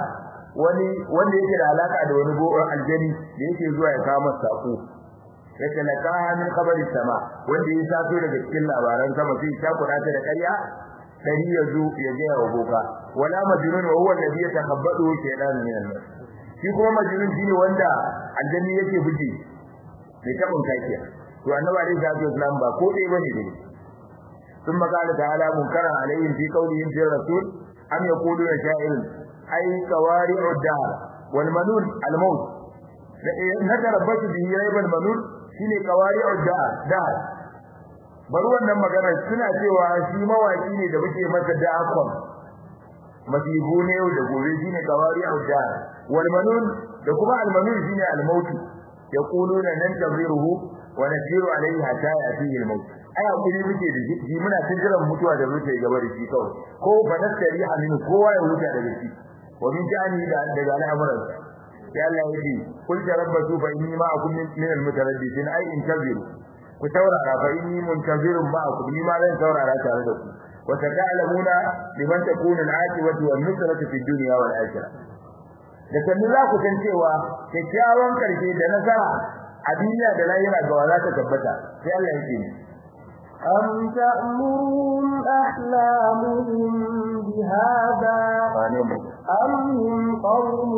wanda yake da alaka da wani bokan aljani da yake zuwa ya kawo masa sako yake na kaha min khabari sama wanda ya sato daga cikin labaran sama sai ta kuɗa ta da ƙarya dari yazo ya ga wa boka wala majnun wa huwa alladhi yatakhabbadu shaytan min an-nas shi kuma majnun shine wanda aljani yake buji mai tabin kakiya to annabi alaihi salatu wasallam ba ko dai bane dai ثم قال تعالى منكرا عليهم في قولهم في الرسول أم يقولون شاعر أي كوارع الدهر والمنون الموت نتربص به ريب المنون shine kawari'u dahar bari wannan magana suna cewa shi mawaki ne da muke masa da'akon masibu ne da gobe shine kawari'u dahar wal manun da kuma al manun shine al maut yaquluna nan tabiruhu wa nasiru alayhi hatta yatihi al maut ai hakuri muke da shi muna jiran mutuwa da muke gaba da shi kawai ko banastari amin kowa ya huta daga shi wa min jani daga al'amuran sai Allah ya ce kul tarabbatu fa inni ma'akum min al-mutaraddisin ai intaziru ku taurara fa inni muntazirun ma'akum ni ma zan taurara tare da ku wa ta'lamuna liman takunu al-aqibatu wan nusratu fi dunya wal akhirah da kan za ku san cewa kyakkyawan karshe da nasara a duniya da lahira ga wala ta tabbata sai Allah ya ce أم تأمرهم أحلامهم بهذا أم هم قوم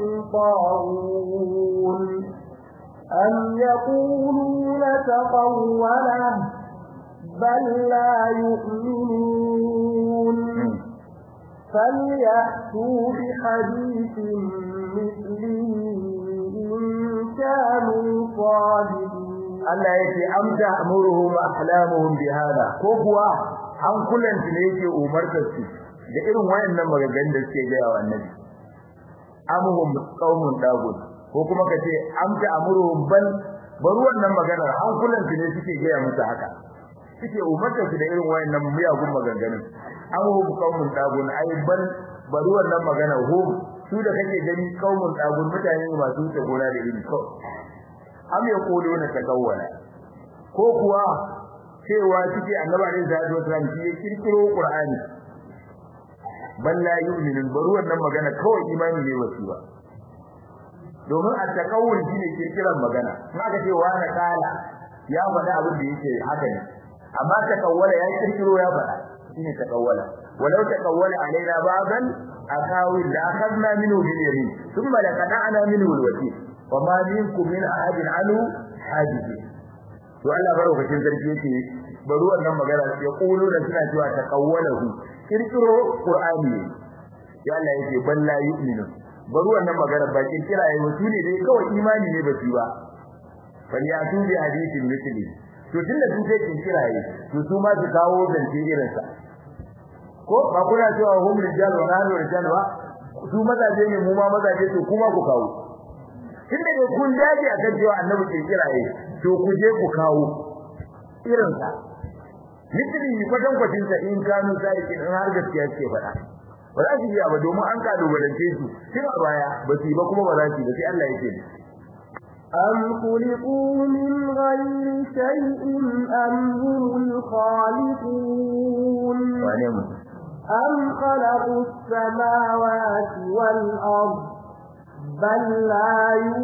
طاغون أم يقولون تقوله بل لا يؤمنون فليأتوا بحديث مثله إن كانوا صادقين Allah yake amta amuruhum ahlamuhum bihada ko kuwa an kullanta ne yake umartar su da irin wayannan maganganun da suke ga yawa annabi amuhum qaumun dagut ko kuma kace amta amuruhum bar wannan maganar an kullanta ne suke ga musu haka suke umartar su da irin wayannan miyagun maganganun amuhum qaumun dagut ai bar wannan maganar hum su da kake gani qaumun dagut mutane masu wuce gona da iri ko am yaquluna takawwala ko kuwa cewa suke annabi alaihi salatu wasallam shi ya kirkiro qur'ani balla yu'minun bari wannan magana kawai imani ne wasu ba domin at-takawwul shine kirkiran magana in aka ce wa na kala ya faɗa abin da yake haka ne amma takawwala ya kirkiro ya faɗa shine takawwala walau takawwala alaina ba'dan akawil la akhadna minhu bil yamin thumma laqata'na minhu al-wasil وما منكم من احد عنه حاجز to Allah barokacin sarki yake bari wannan magana ya kulo da suna cewa taqawwalahu kirkiro qur'ani ya Allah yake balla yu'minu bari wannan magana ba kirkira yayi wasu ne dai kawai imani ne ba shi ba bal ya tu bi hadithin mithli to tunda su sai kirkira yayi to su ma su kawo zance irin sa ko ba kuna cewa hum rijal wa nahnu rijal wa su mazaje ne mu ma mazaje to kuma ku kawo tunda ne kun dace a kan cewa annabi ke kiraye to ku je ku kawo irin sa litri kwatan kwatin sa in kanu sai kin har gaskiya ce fada ba za su yi ba domin an kalubalance su tun a baya ba su ba kuma ba za su ba sai Allah yake أم خلقوا من غير شيء أم هم الخالقون أم خلقوا السماوات والأرض بل لا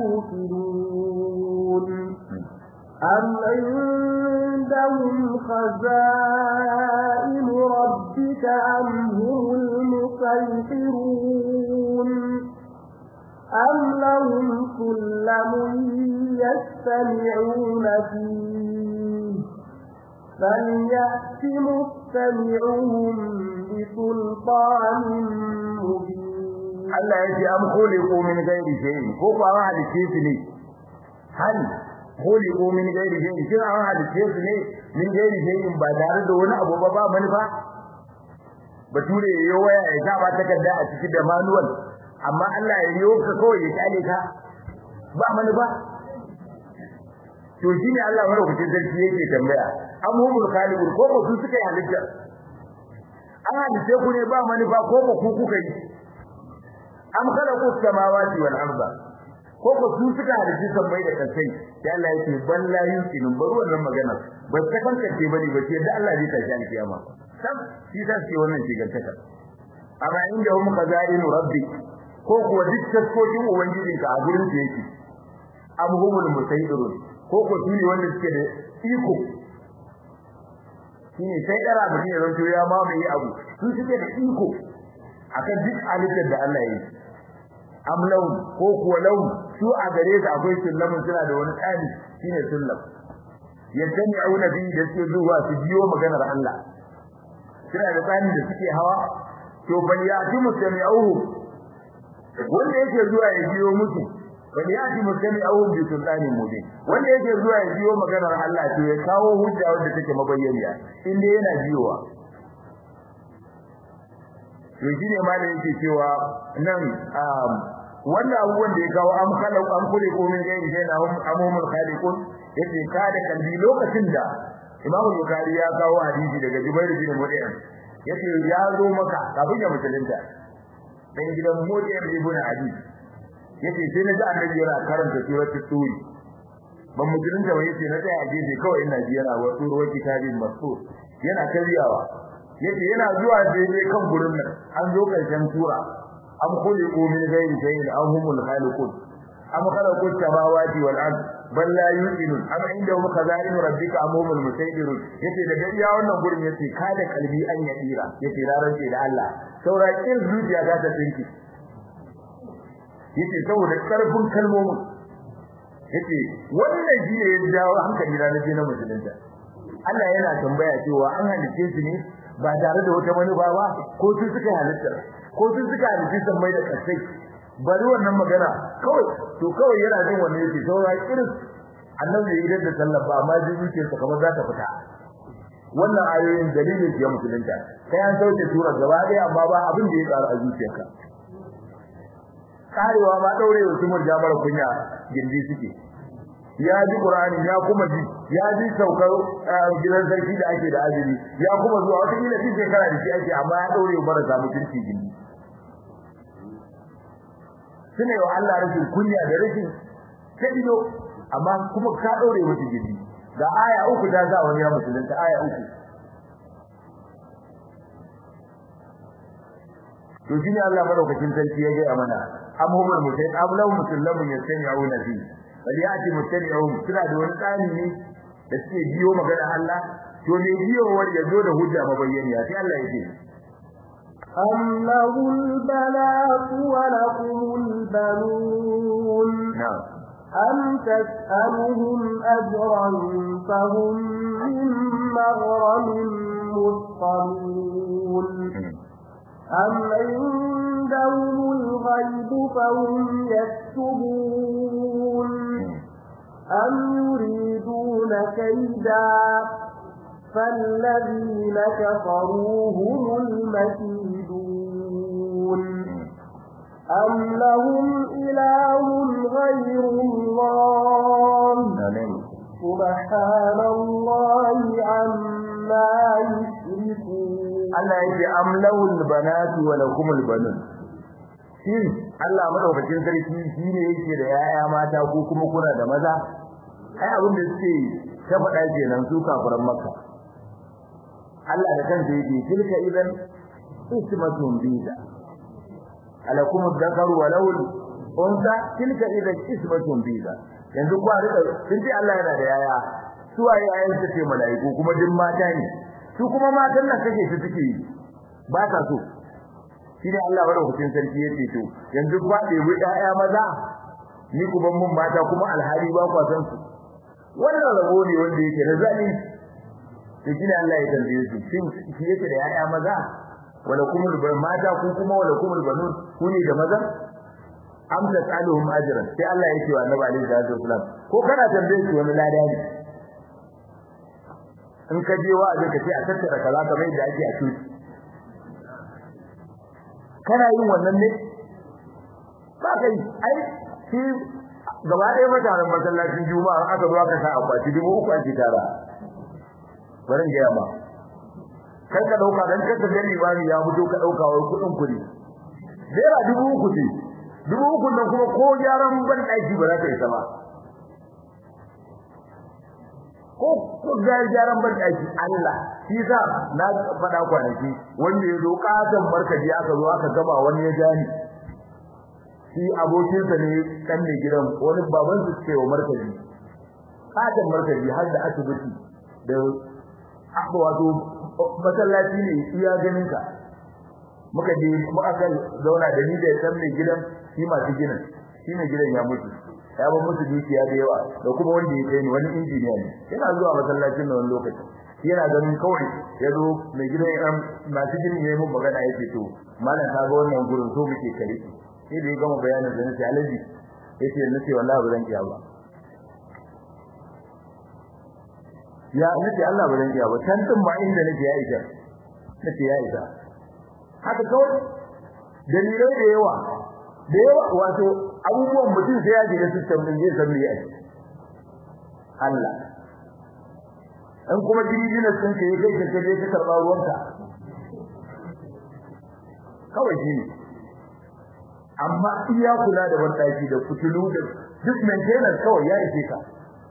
يوقنون أم عندهم خزائن ربك أم هم المسيطرون أم لهم سلم يستمعون فيه فليأت مستمعهم بسلطان مبين Allah ya ce am khuliqu min ghairi shay'in ko ba an halice su ne hal khuliqu min ghairi shay'in kin an halice su ne min ghairi shay'in ba tare da wani abu ba manufa bature yayi waya ya ga ba takarda a cikin da manual amma Allah ya yiwo ka kawai ya kale ka ba manufa to shine Allah madaukakin sarki yake tambaya amhumul khaliqun ko ba su suka yi halitta an halice ku ne ba manufa ko ba ku kuka yi am khalaqus samawati wal arda ko ba su suka halice sammai da kasai sai Allah yake ban la yusinu bari wannan magana ba ta kankace bane ba sai da Allah zai tashi alkiyama sam shi da shi wannan shigantaka amma inda hum qazainu rabbi ko kuwa duk taskokin ubangijinka a gurin da yake amhumul musaydirun ko ko shine wanda suke da iko shine sai dara mutum ya zanto ya mamaye abu su suke da iko akan duk halittar da Allah ya yi amlau ko kuwa lau su a gare su akwai sullamin suna da wani tsari shine sullam yajma'una bi da su zuwa su biyo maganar Allah suna da tsari da suke hawa to bal ya'ti mustami'uhu wanda yake zuwa ya biyo musu bal ya'ti mustami'uhu bi sultanin mubin wanda yake zuwa ya biyo maganar Allah to ya kawo hujja wanda take mabayyaniya inda yana biyowa to shine malai yake cewa nan wannan abubuwan da ya kawo am kule ko min gairi sai na amumul khaliqun yace ka da kalbi lokacin da Imam Bukhari ya kawo hadisi daga Jubair bin Mut'im yace ya zo maka kafin ya musulunta dan gidan Mut'im ibn Abi yace sai na ji annabi yana karanta suratul Tur ban musulunta ba yace na tsaya gefe kawai ina ji yana wa turo kitabin masur yana karyawa yace yana zuwa daidai kan gurin nan an zo karshen sura am khuliqu min ghayri shay'in aw humul khaliqun am khalaqu samawati wal ard bal la yu'minun am indahum khaza'in rabbika am humul musaydirun yace da gariya wannan gurin yace kada kalbi an yadira yace rarance da Allah saura kin zuciya ta ta tsinki yace saboda karfin kalmomin yace wannan shi ne ya dawo hankali na je na musulunta Allah yana tambaya cewa an halice su ne ba tare da wata manufa ba ko su suka halitta ko su suka halitta san mai da kasai bari wannan magana kawai to kawai yana jin wannan yake saura irin annabi ya idan da sallah ba amma zuciyar sa kamar za ta fita wannan ayoyin dalilin ya musulunta kai an sauke sura gaba daya amma ba abin da ya tsara a zuciyarka karewa ma daure wasu murjabar kunya gindi suke ya ji Qur'ani ya kuma ji ya ji saukar gidan sarki da ake da azumi ya kuma zuwa wata kila shi shekara da shi ake amma ya daure marasa mutunci gindi sune wa Allah rashin kunya da rashin kadido amma kuma ka daure musu gindi da aya uku ta za wani ya musulunta aya uku to shine Allah madaukakin sarki ya ga mana amhumul mutayn ablahu musallamun yastami'una fi bal ya'ti mustami'uhum suna da wani tsani ne da suke biyo magana Allah to ne biyo wanda yazo da hujja mabayyaniya sai Allah yake Allahul bala'u wa lakumul banun am tas'aluhum ajran fahum min maghramin muthqalun am عندهم الغيب فهم يكتبون أم يريدون كيدا فالذين كفروا هم المكيدون أم لهم إله غير الله سبحان الله عما يشركون Allah yake amlawul banati wa lakumul banun shin Allah madaukakin sarki shine yake da yaya mata ko kuma kuna da maza ai abin da suke ta faɗa kenan su kafiran Makka Allah da kansa yake tilka idan ismatun biza alakum dhakaru wa lawul unsa tilka idan ismatun biza yanzu ku rika sun ce Allah yana da yaya su waye yayin su ce mala'iku kuma din mata ne su kuma matan nan kake su suke ba ta so shi ne Allah madaukakin sarki yake to yanzu ba da yi ƴaƴa maza ni ku ban mun mata kuma alhali ba ku san su wannan rabo ne wanda yake da zali to shi ne Allah ya tambaye su shin shi yake da ƴaƴa maza wala kumul mata ku kuma wala kumul banun ku ne da maza amsa taluhum ajran sai Allah yake wa Annabi alaihi salatu wasalam ko kana tambaye su wani lada ne in ka je wa'azin ka sai a tattara kaza kamar yadda ake a tuki kana yin wannan ne ba kai ai shi gaba ɗaya mutanen masallacin juma'a aka zo aka sa akwati 3,000 ake tara barin ga yamma kai ka dauka dan ka ga limami ya fito ka dauka wai kudin kudi naira 3,000 ce 3,000 nan kuma ko gyaran ban daki ba za ta isa ba ko gyaran ban daki Allah shi sa na faɗa kwanaki wanda ya zo katon markaji aka zo aka gaba wani ya jani shi abokinsa ne kan ne gidan wani baban su ce wa markaji katon markaji har da asibiti da wato masallaci ne iya ganin ka muka je mu aka zauna da ni da san mai gidan shi masu ginin shi ne gidan ya mutu ya ba mutu dukiya da yawa da kuma wanda ya kai ni wani injiniya ne yana zuwa masallacin nan wani lokaci yana ganin kawai ya zo mai gidan ya masu ginin ya yi mun magana yake to malam ka ga wannan gurin so muke kai sai da ya gama bayanin da nake alaji yace nace wallahi ba zan iya ba ya nace Allah ba zan iya ba can din ma inda nake ya isa nace ya isa haka kawai dalilai da yawa wato abubuwan mutum sai ya ji da system din zai san me yake Allah an kuma jirgin sun ce kai ka je ka karba ruwanka kawai shi ne amma iya kula da bandaki da fitulu da duk maintenance kawai ya ishe ka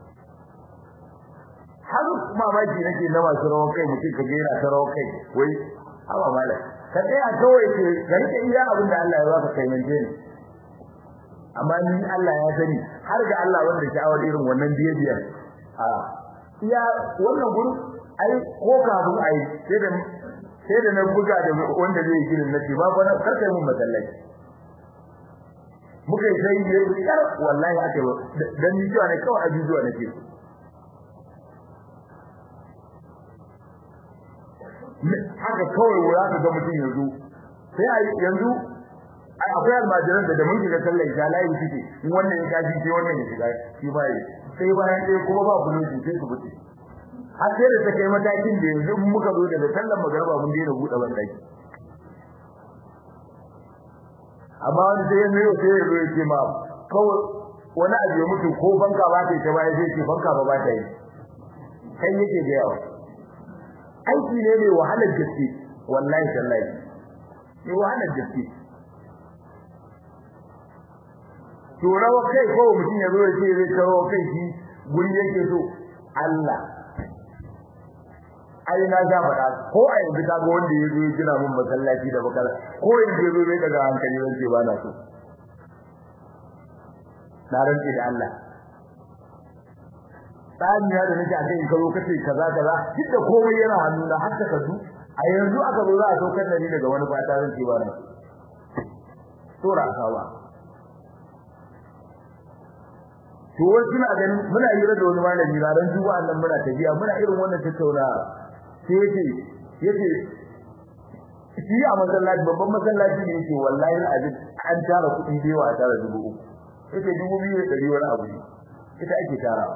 har mamaki nake na masu rawan kai mutum ka gera ta rawan kai wai hawa mala ka tsaya kawai ke garke iya abin da Allah ya baka kai maintenance amma ni Allah ya sani har ga Allah wanda sha'awar irin wannan biye a iya wannan gurin ai ko kafin ai sai da na buga da wanda zai girin nace ba ba karkai mun masallaci muka sai yi yar wallahi ake dan ni jiwa ne kawai ajujuwa nake haka kawai wura ka ga mutum yanzu sai yanzu akwai almajiran da mun shiga sallar isha layi suke in wannan ya kaji sai wannan ya shiga shi ba sai bayan sai kuma ba ku ne sai su fice har sai da take matakin da yanzu muka zo daga sallar magriba mun daina buɗe bandaki amma wani sai yanzu yau sai ya ce ma kawai wani abu ya mutu ko banka ba ta yi ta baya sai ce banka ba ta yi kai yake da yawa aiki ne mai wahalar gaske wallahi tallahi mai wahalar gaske to rawa kai ko mutum ya zo ya ce zai kawo kai shi guri yake so Allah ai na ga fada ko a yanzu ka ga wanda ya zo ya gina mun masallaci da bakara ko yanzu ya zo zai daga hankali zan ce ba na so na rantsi da Allah tsaniya da nake a kai ka zo kace kaza kaza duk da komai yana hannu na har ka du a yanzu aka zo za a saukar da ni daga wani fata zan ce ba na tora kawa to wasu na ganin muna hira da wani malami ran juma'a nan muna tafiya muna irin wannan tattauna sai yace shi a masallaci babban masallaci ne yake wallahi azin an tara kuɗi da yawa a tara 3,000 yace 2,100 wani abu ne ita ake tarawa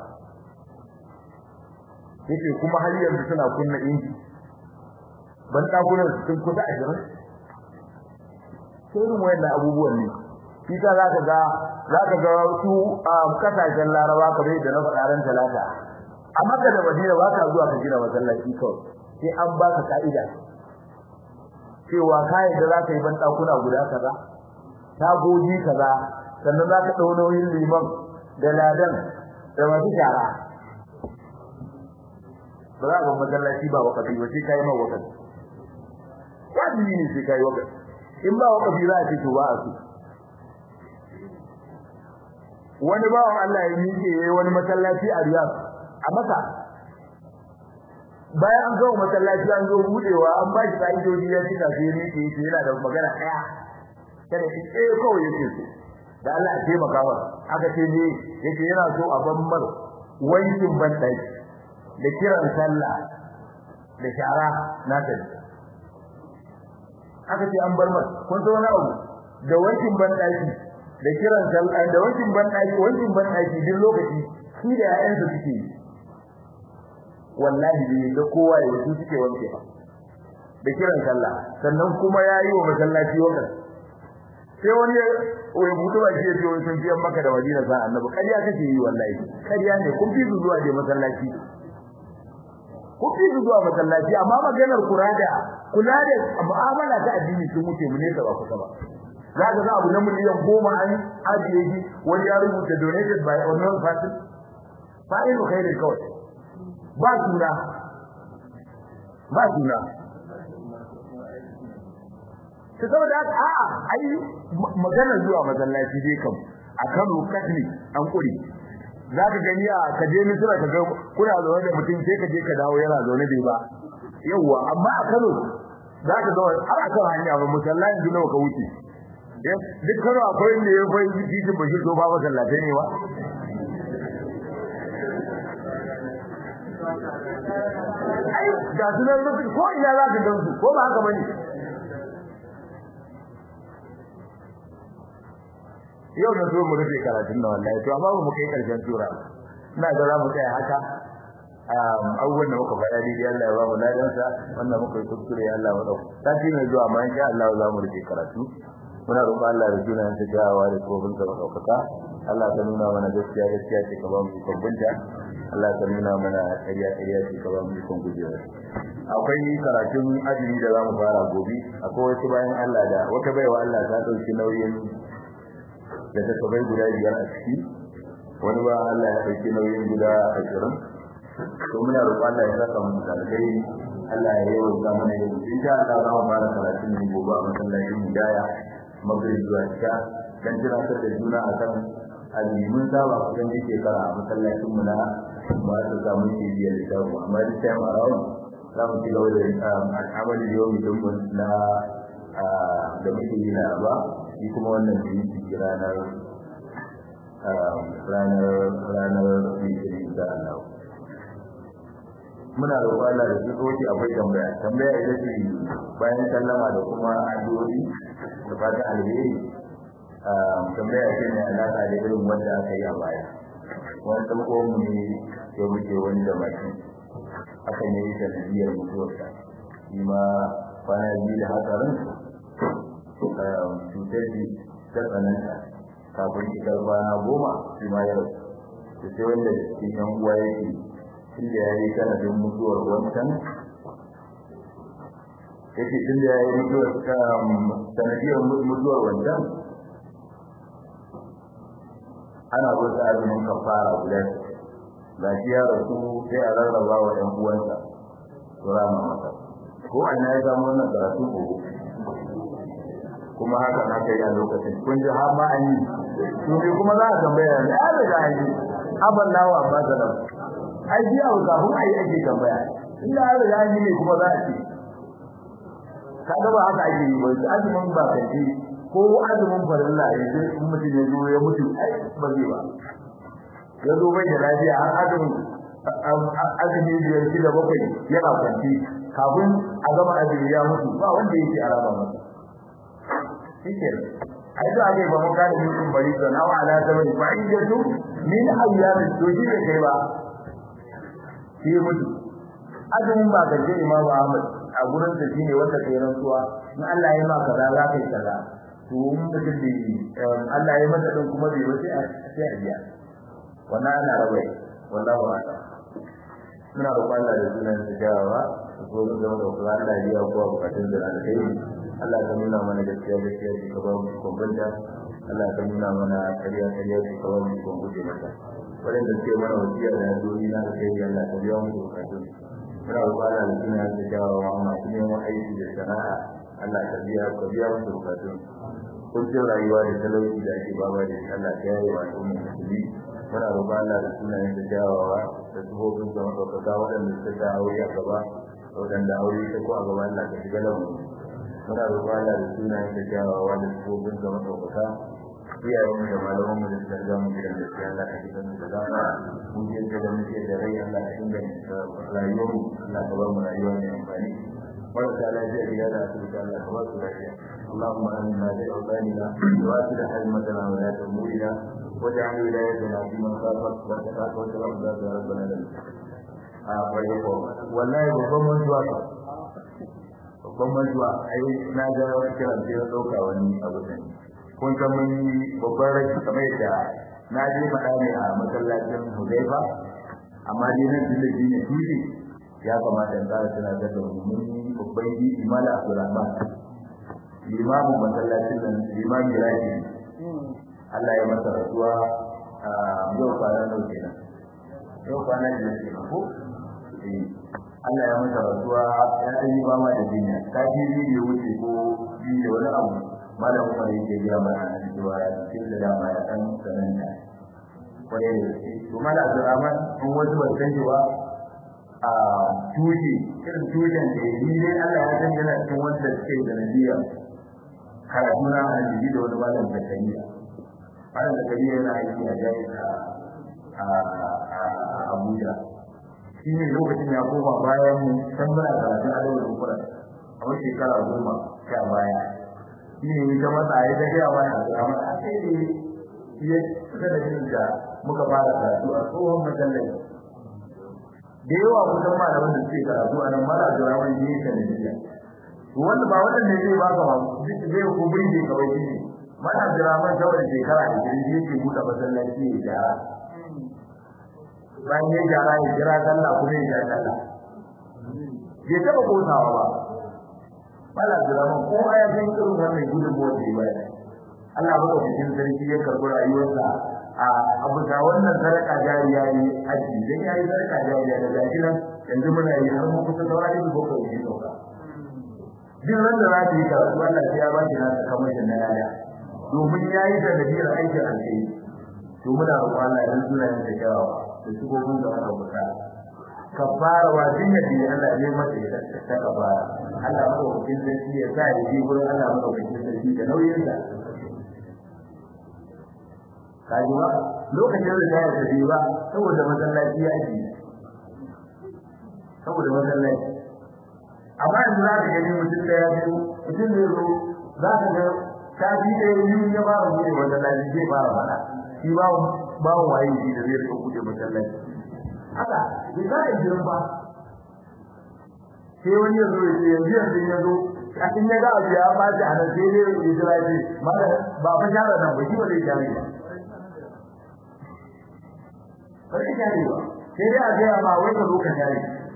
yace kuma har yanzu suna kunna inji ban dakunan sun kusa 20 sai mu wannan abubuwan ne shi ka zaka ga su kasashen Laraba kamar da na faɗa ran talata a Makka da Madina ba ka zuwa ka gina masallaci kawai sai an baka kaida cewa kai da zaka yi ban dakuna guda kaza tagoji kaza sannan zaka dau nauyin liman da ladan da masu shara ba za ka masallaci ba wakati ba sai kai ma wakati wajibi ne sai kai wakati in ba wakati za a ce to ba a so wani bawan Allah ya miƙe wani masallaci a Riyadh a Makka bayan an gawo masallaci an zo budewa an ba shi ka'idoji ya cika sai ya miƙe yace yana da magana daya kada shi kawai yake so da Allah ya taimaka wa aka ce ne yake yana so a ban mar wankin bandaki da kiran sallah da shara na ta aka ce an bar mar kun so wani abu da wankin bandaki da kiran sallah da wankin bandaki duk lokaci shi da ƴaƴansa suke wallahi da kowa ya su suke wanke da kiran sallah sannan kuma yayi wa masallaci wannan sai wani ya mutu ba shi ya ce sun biyan maka da Madina sa annabi kariya kake yi wallahi kariya ne kun fi zuwa je masallaci kun fi zuwa masallaci amma maganar kula da mu'amala ta addini sun wuce mu ne ka ba kusa ba za ka ga abu na miliyan 10 an ajiye shi wani ya rubuta donated by unknown person fa'ilu khairin kawai ba suna ta saboda haka ai magana zuwa masallaci dai kam a Kano Catholic an kuri za ka gani a kaje Misra ka ga kuna zaune da mutum sai ka je ka dawo yana zaune dai ba yawa amma a Kano za ka ga har a kan hanya ba musallaci duk nawa ka wuce duk Kano akwai inda ya bai titin bashir to ba masallatai ne ba ai ga sunan rufi ko ina za ka gansu ko ba haka bane yau da zo mu rufe karatun nan wallahi to amma mu kai karshen sura ina ga za mu tsaya haka abubuwan da muka faɗa dai Allah ya ba mu ladan sa wannan muka yi kuskure Allah ya dauka sai ne zuwa ma insha Allah za mu rufe karatu muna roƙon Allah da junan ta jawawa da kofin sa daukaka Allah ta nuna mana gaskiya ce ka ba mu ikon binta Allah ta nuna mana ƙarya ce ka ba mu ikon gujewa akwai karatun azumi da za mu fara gobe akwai wasu bayan Allah da wata baiwa Allah ta dauki nauyin da ta bai guda 5 a ciki wani ba Allah ya dauki nauyin guda 20 to muna roƙon Allah ya saka mu da kai Allah ya yi wa mana yin insha Allah za mu fara karatun ne gobe a masallacin Hidaya magrib zuwa isha dan tunatar da juna akan alimin saba kusan yake kara a masallacin mu na ba su samu cibiyar da mu amma da sai mu rawu za mu ci gaba da al'amali da yau din na da muke yi na ba shi kuma wannan shi ranar litinin da Allah muna roƙon Allah da tsoki akwai tambaya ita ce bayan sallama da kuma addu'o'i da fatan alheri tambaya ce ne alaka da irin wanda aka yi a baya wani dan uwan mu ne ya wuce wani da baki aka ne yi sanadiyar mutuwarsa shi ma kwana biyu da hatsarin cutar ta tsananta kafin ita kwana 10 shi ma ya rasu sai wanda cikin yan uwa yake tunda ya yi sanadin mutuwar wancan yake tunda ya yi mutuwar sanadiyar mutuwar wancan ana gusa azumin kafara guda ga shi ya rasu sai a rarraba wa ɗan uwansa su rama masa ko an ya samu wannan karatu ko kuma haka na kai a lokacin kun ji har ma an yi to ne kuma za a tambaya ne a da yi aballawa ba da nan ai biya wa kafin ai ake tambaya inda har da yi ne kuma za a ce kaga ba haka ake yi ba azumin ba kai ko azumin farilla yanzu in mutum ya zo ya mutu ai ba zai ba ya zo bai da lafiya har azumi 5 da 7 yana kwanci kafin a gama azumi ya mutu ba wanda yake araba masa shikenan ai da ake ba mun gane mutum bari da nawa ala zaman fa'idatu min ayyamin doji da kai ba shi mutu azumin ba ga Imam Ahmad a gurin da shine wanda kai rantsuwa in Allah ya maka kaza za ka yi kaza to mun da Allah ya masa din kuma bai wuce sai a biya wannan ana rabai wallahi wa'ala muna roƙon Allah da sunan da jawawa ko da Allah ya ko bukatun da alheri Allah ya nuna mana gaskiya ce ka ba mu kumbunta Allah ya nuna mana kariya ce ka ba mu kumbunta mata wannan da ke mana wasiya da duniya na kai Allah ta biya mu bukatun muna roƙon Allah da sunan da jawawa amma kuma mu aiki da sana'a Allah ta biya mu bukatun kuncin rayuwa da talauci da ake baba da Allah ya yi wa umma musulmi muna roƙon Allah da sunan da jawawa da sabobin da muka waɗanda suka aure a gaba waɗanda aure ta ko a gaba Allah ka shiga lamu muna roƙon Allah da sunan da jawawa da sabobin da muka iyayen da malaman mu da suka ga mu gidan da Allah ka shiga mu da dama mun je da muke da rai Allah ka inganta rayuwar mu Allah ka ba mu rayuwa mai amfani barka lafiya gida da asibiti Allah ka ba su lafiya اللهم آمنا بأوطاننا وأصلح أئمتنا ولاة أمورنا واجعل ولايتنا في من خافك واتقاك وتوكلك يا رب العالمين. wallahi babban mantuwa ai na ga wata kiran sai ya dauka wani abu ne kun san mun yi babban rashi kamar yadda na je faɗa ne a masallacin Hudaifa amma dai nan da ne tuli ya kamata in ƙara tunatar da mu mun yi babban yi Imam Abdulrahman limamin masallacin nan limamin rashi Allah ya masa rasuwa a yau kwanan nan kenan yau kwanan da yake ko Allah ya masa rasuwa ya yi ba ma da jinya ta ji ne wuce ko ji da wani abu malam kuma yake ya mana cewa cikin da dama ya san sananta kwarai da shi to malam Abdulrahman kun wasu ba san cewa a tuje irin tujen da yi ne Allah ya san yana cikin wanda suke da nabiya karatu na hadisi da wani malam Zakariya malam Zakariya yana aiki a jami'a a Abuja shi ne lokacin ya koma bayan san muna karatu a dawar Qur'an a wata shekara 10 ta baya shi ne ga masa ya da ya wani amma a sai ne ya kada shi da muka fara karatu a tsohon masallaci da yawa kusan malaman da suke karatu a nan mala da rawan ne kan ne wanda ba wannan ne zai baka ba zai ku burge kawai shi ne mala da rawan da wannan shekara da yake buɗe masallaci da bayan ya jara ya jira sallah kuma ya jira sallah bai taba kosawa ba bala jiraman ko ya san irin wannan gudunmuwa da ya bayar Allah baka cikin sarki ya karɓi rayuwarsa a abu da wannan sadaka jariya ne aji dan yayi sadaka jariya da gajiya yanzu muna yi har mun kusa saurari da boko yi doka din ran da zai yi karatu Allah sai ya ba shi nasa kamar da na yaya domin yayi da dabira aikin alheri to muna roƙon Allah ya zura yin da jawawa da su gogun da aka buka kafara wa dinga bi Allah ne mata ya ta kafara Allah ko kin da shi ya sa yi gurin Allah ko kin da shi da nauyin da kaji ba lokacin da ya tafi ba saboda masallaci ya ji saboda masallaci amma yanzu za ka gani mutum da ya zo mutum ne zo za ka ga ta bi da yin ya fara bude masallaci zai fara fada shi ba waye shi da zai rika bude masallaci haka bai za a jiran ba sai wani ya zo yanzu ya zo a cikin ya ga abu ya ba shi a nan sai dai ya jira shi ba fa shara nan ba shi ba zai jari ba ba zai jari ba sai dai a gaya ma wai ka zo ka jari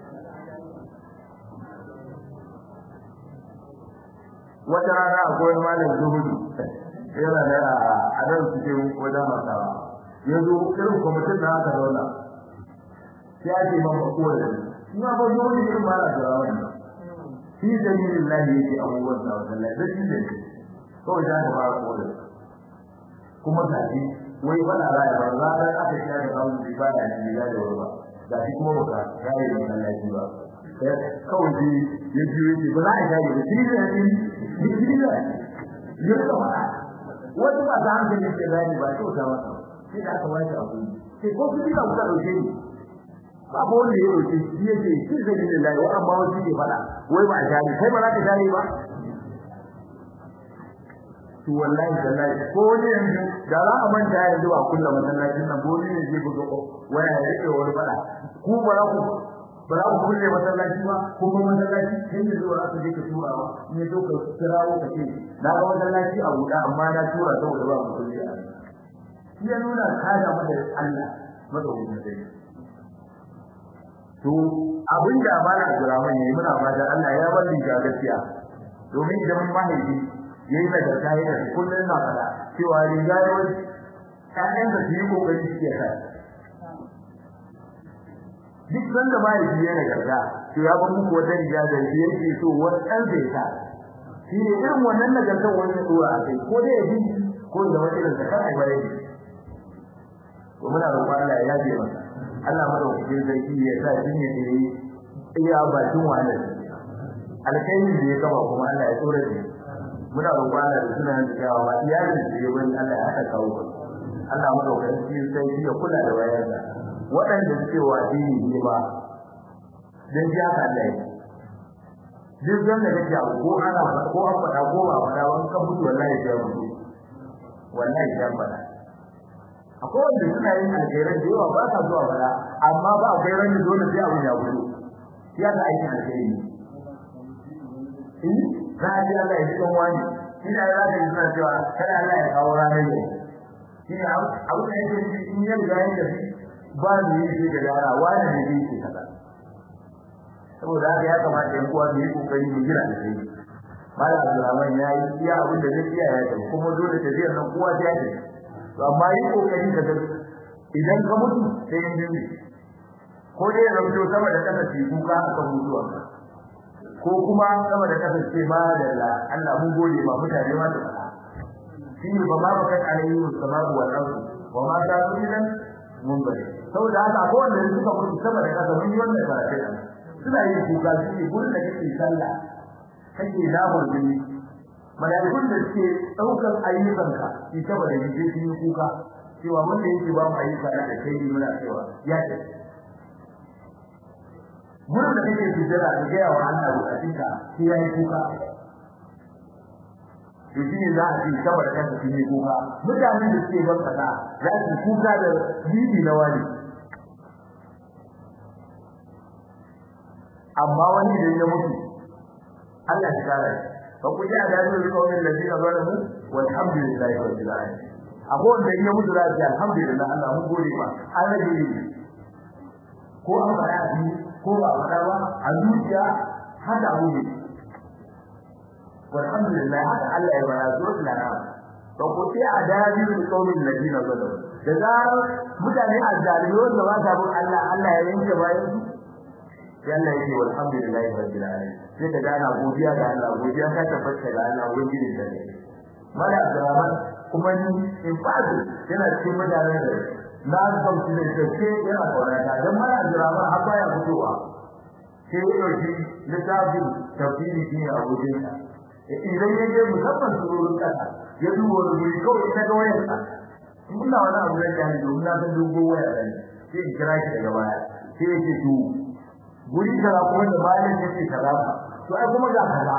wata rana akwai malam zuhudu yana da a nan cikin wajen masawa yanzu irin kwamitin da aka zauna sai ake mamma kowane ina ba zuwa ne irin mara da rawan shi dalilin lahi yake abubuwan da wajen lahi da shi ne kawai za ta fara kowane kuma ga shi wai fada raya ba za a aka kira da kawo da ba da shi ya da wani ba ga shi kuma baka raye da wannan lahi ba kawai shi ya biyo yake ba za a kare da shi ne shi ne ya kama wani ba ta hankali ke gani ba kyauta masa sai da aka wace abu sai ko kuma ka kuka dauke ni ba ko wanda ya dauke shi yake shi zai yi lillahi wa amma wani ke fada wai ba jari kai ba za ka jari ba to wallahi wallahi ko wani yanzu da za a manta yanzu ba kullu masallacin nan gobe ne zai bugo waya ya rike wani fada ku ba za ku kulle masallaci ba ko kuma masallaci sai ne zuwa aka je ka tura ba ne zo ka kirawo ka ce na ga masallaci a buɗe amma na tura saboda ba ku kulle a shi ya nuna kada mu da Allah madaukakin sai to abinda amana Abdurrahman yayi muna fata Allah ya bar shi gaskiya domin idan mahaifi yayi da kai da kullun na fada cewa riga wai kayan da shi kokari shi ya kai duk wanda mahaifi yana garga to ya bar muku wata riga da shi yake so wannan zai ta shi ne irin wannan nagartar wani dora a kai ko dai bi ko da wani irin zakar ai bare shi to muna roƙon Allah ya yaje masa Allah madaukakin sarki ya sa shi ne da iya bakin wahalar alkhairi da ya kaba kuma Allah ya tsore shi muna roƙon Allah da sunan da yawa ba iyalin da ya bani Allah ya saka kawo Allah madaukakin sarki ya kula da wayarsa waɗanda suke wadi ne ba dan ya ka Allah duk wanda kake ko ana ko an fada ko ba fada wani kan mutu wallahi ya mutu wallahi ya fada akwai wanda suna yin alkhairai da yawa ba sa zuwa fada amma ba alkhairai da dole sai abu ya gudu ya ga aikin alkhairi za a ji Allah ya san wani ina za ka yi suna cewa kada Allah ya kawo ranar yau shi ne abu da yake nufi in ya riga ya tafi ba mu yi shi da gara wani ne zai ce kaza saboda haka ya kamata yan uwa su yi kokari mu gina da kai Malam Abdulrahman ya yi iya abin da zai iya ya tafi kuma dole tafiyar nan kowa ta yi to amma yi kokari ka tafi idan ka mutu sai yin biyu ko dai ya zamto sama da kasa ce kuka akan mutuwarka ko kuma sama da kasa ce ma da Allah mun gode ma mutane ma da fara shi ne ba ma bakan alayhi wasalamu wa ardu wa ma ta idan mun bari saboda haka ko wanda suka mutu sama da kasa mun yi wannan karatu suna yin kuka shi gurin da kake sallah kake labar gani malaikun da suke daukar ayyukanka shi saboda yake shi kuka cewa wanda yake ba mu ayyuka da kai muna cewa ya ce gurin da kake sujjada da ga yawa Allah bukatunka shi yayi kuka to shi ne za a ci saboda kanka shi ne kuka mutanen da suke ban kaza za su kuka da bibi na wani amma wani da ya mutu Allah ya kare fa ku ji adalu bi qawmin ladina zalamu walhamdulillahi rabbil alamin abu wanda ya mutu da alhamdulillah Allah mun gode ma Allah ne ko an fara ko ba fada ba a zuciya haka abu ne walhamdulillah haka Allah ya bada zuwa lana to ko sai adabi bi qawmin ladina zalamu da zarar mutane azzalimi wanda ba ta bin Allah Allah ya yanke bayan su yalla yake walhamdulillahi rabbil alamin sai ka gana godiya ga Allah godiya ka tabbata ga Allah wajen da ne mala Abdurrahman kuma ni in fadu yana cikin mutanen da na gamsu da take yana kaurata dan mala Abdurrahman har baya fitowa sai ya dauki littafin tafsiri shi a wajen sa idan ya je musamman sururun kasa ya duba rubuci kawai ta ga wayar sa ina wani abu da ya domin na san dogo waya ne sai in kira shi daga baya sai ya ce to guri kaza kuma da bayan yake kaza to ai kuma ga kaza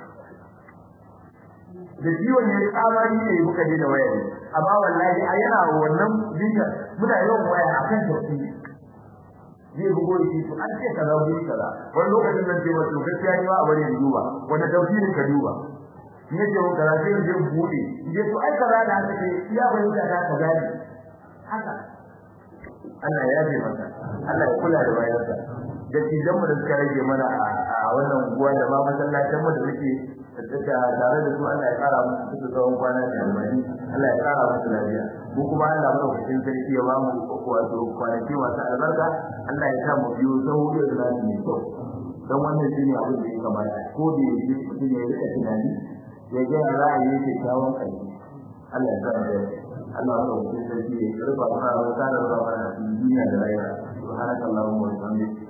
da jiwon ne tsamari ne muka je da waya ne amma wallahi ai yana wannan dinka muna yawan waya akan tafsiri zai bugo shi to an ce kaza guri kaza wani lokacin nan ce wato gaskiya ni ma a bari duba wanda tafsiri ka duba ne ce mun kaza sai je bude je to ai kaza da haka ce iya bayyana da ka gani haka Allah ya yi maka Allah ya kula da bayansa da cijan mu da suka rage mana a wannan unguwa da ba masallacin mu da muke tare da su Allah ya kara musu su tsawon kwana da almani Allah ya kara musu lafiya mu kuma Allah mu cikin sarki ya ba mu wato kwanaki masu albarka Allah ya sa mu biyo sauri da zamu ne to dan wannan shine abin da ya kamata ko da yake mutum ya rika tunani ya ga ra'ayi yake kawon kai Allah ya sa mu Allah ya sa mu cikin sarki ya rufa mana da duniya da rayuwa subhanakallahumma wa bihamdika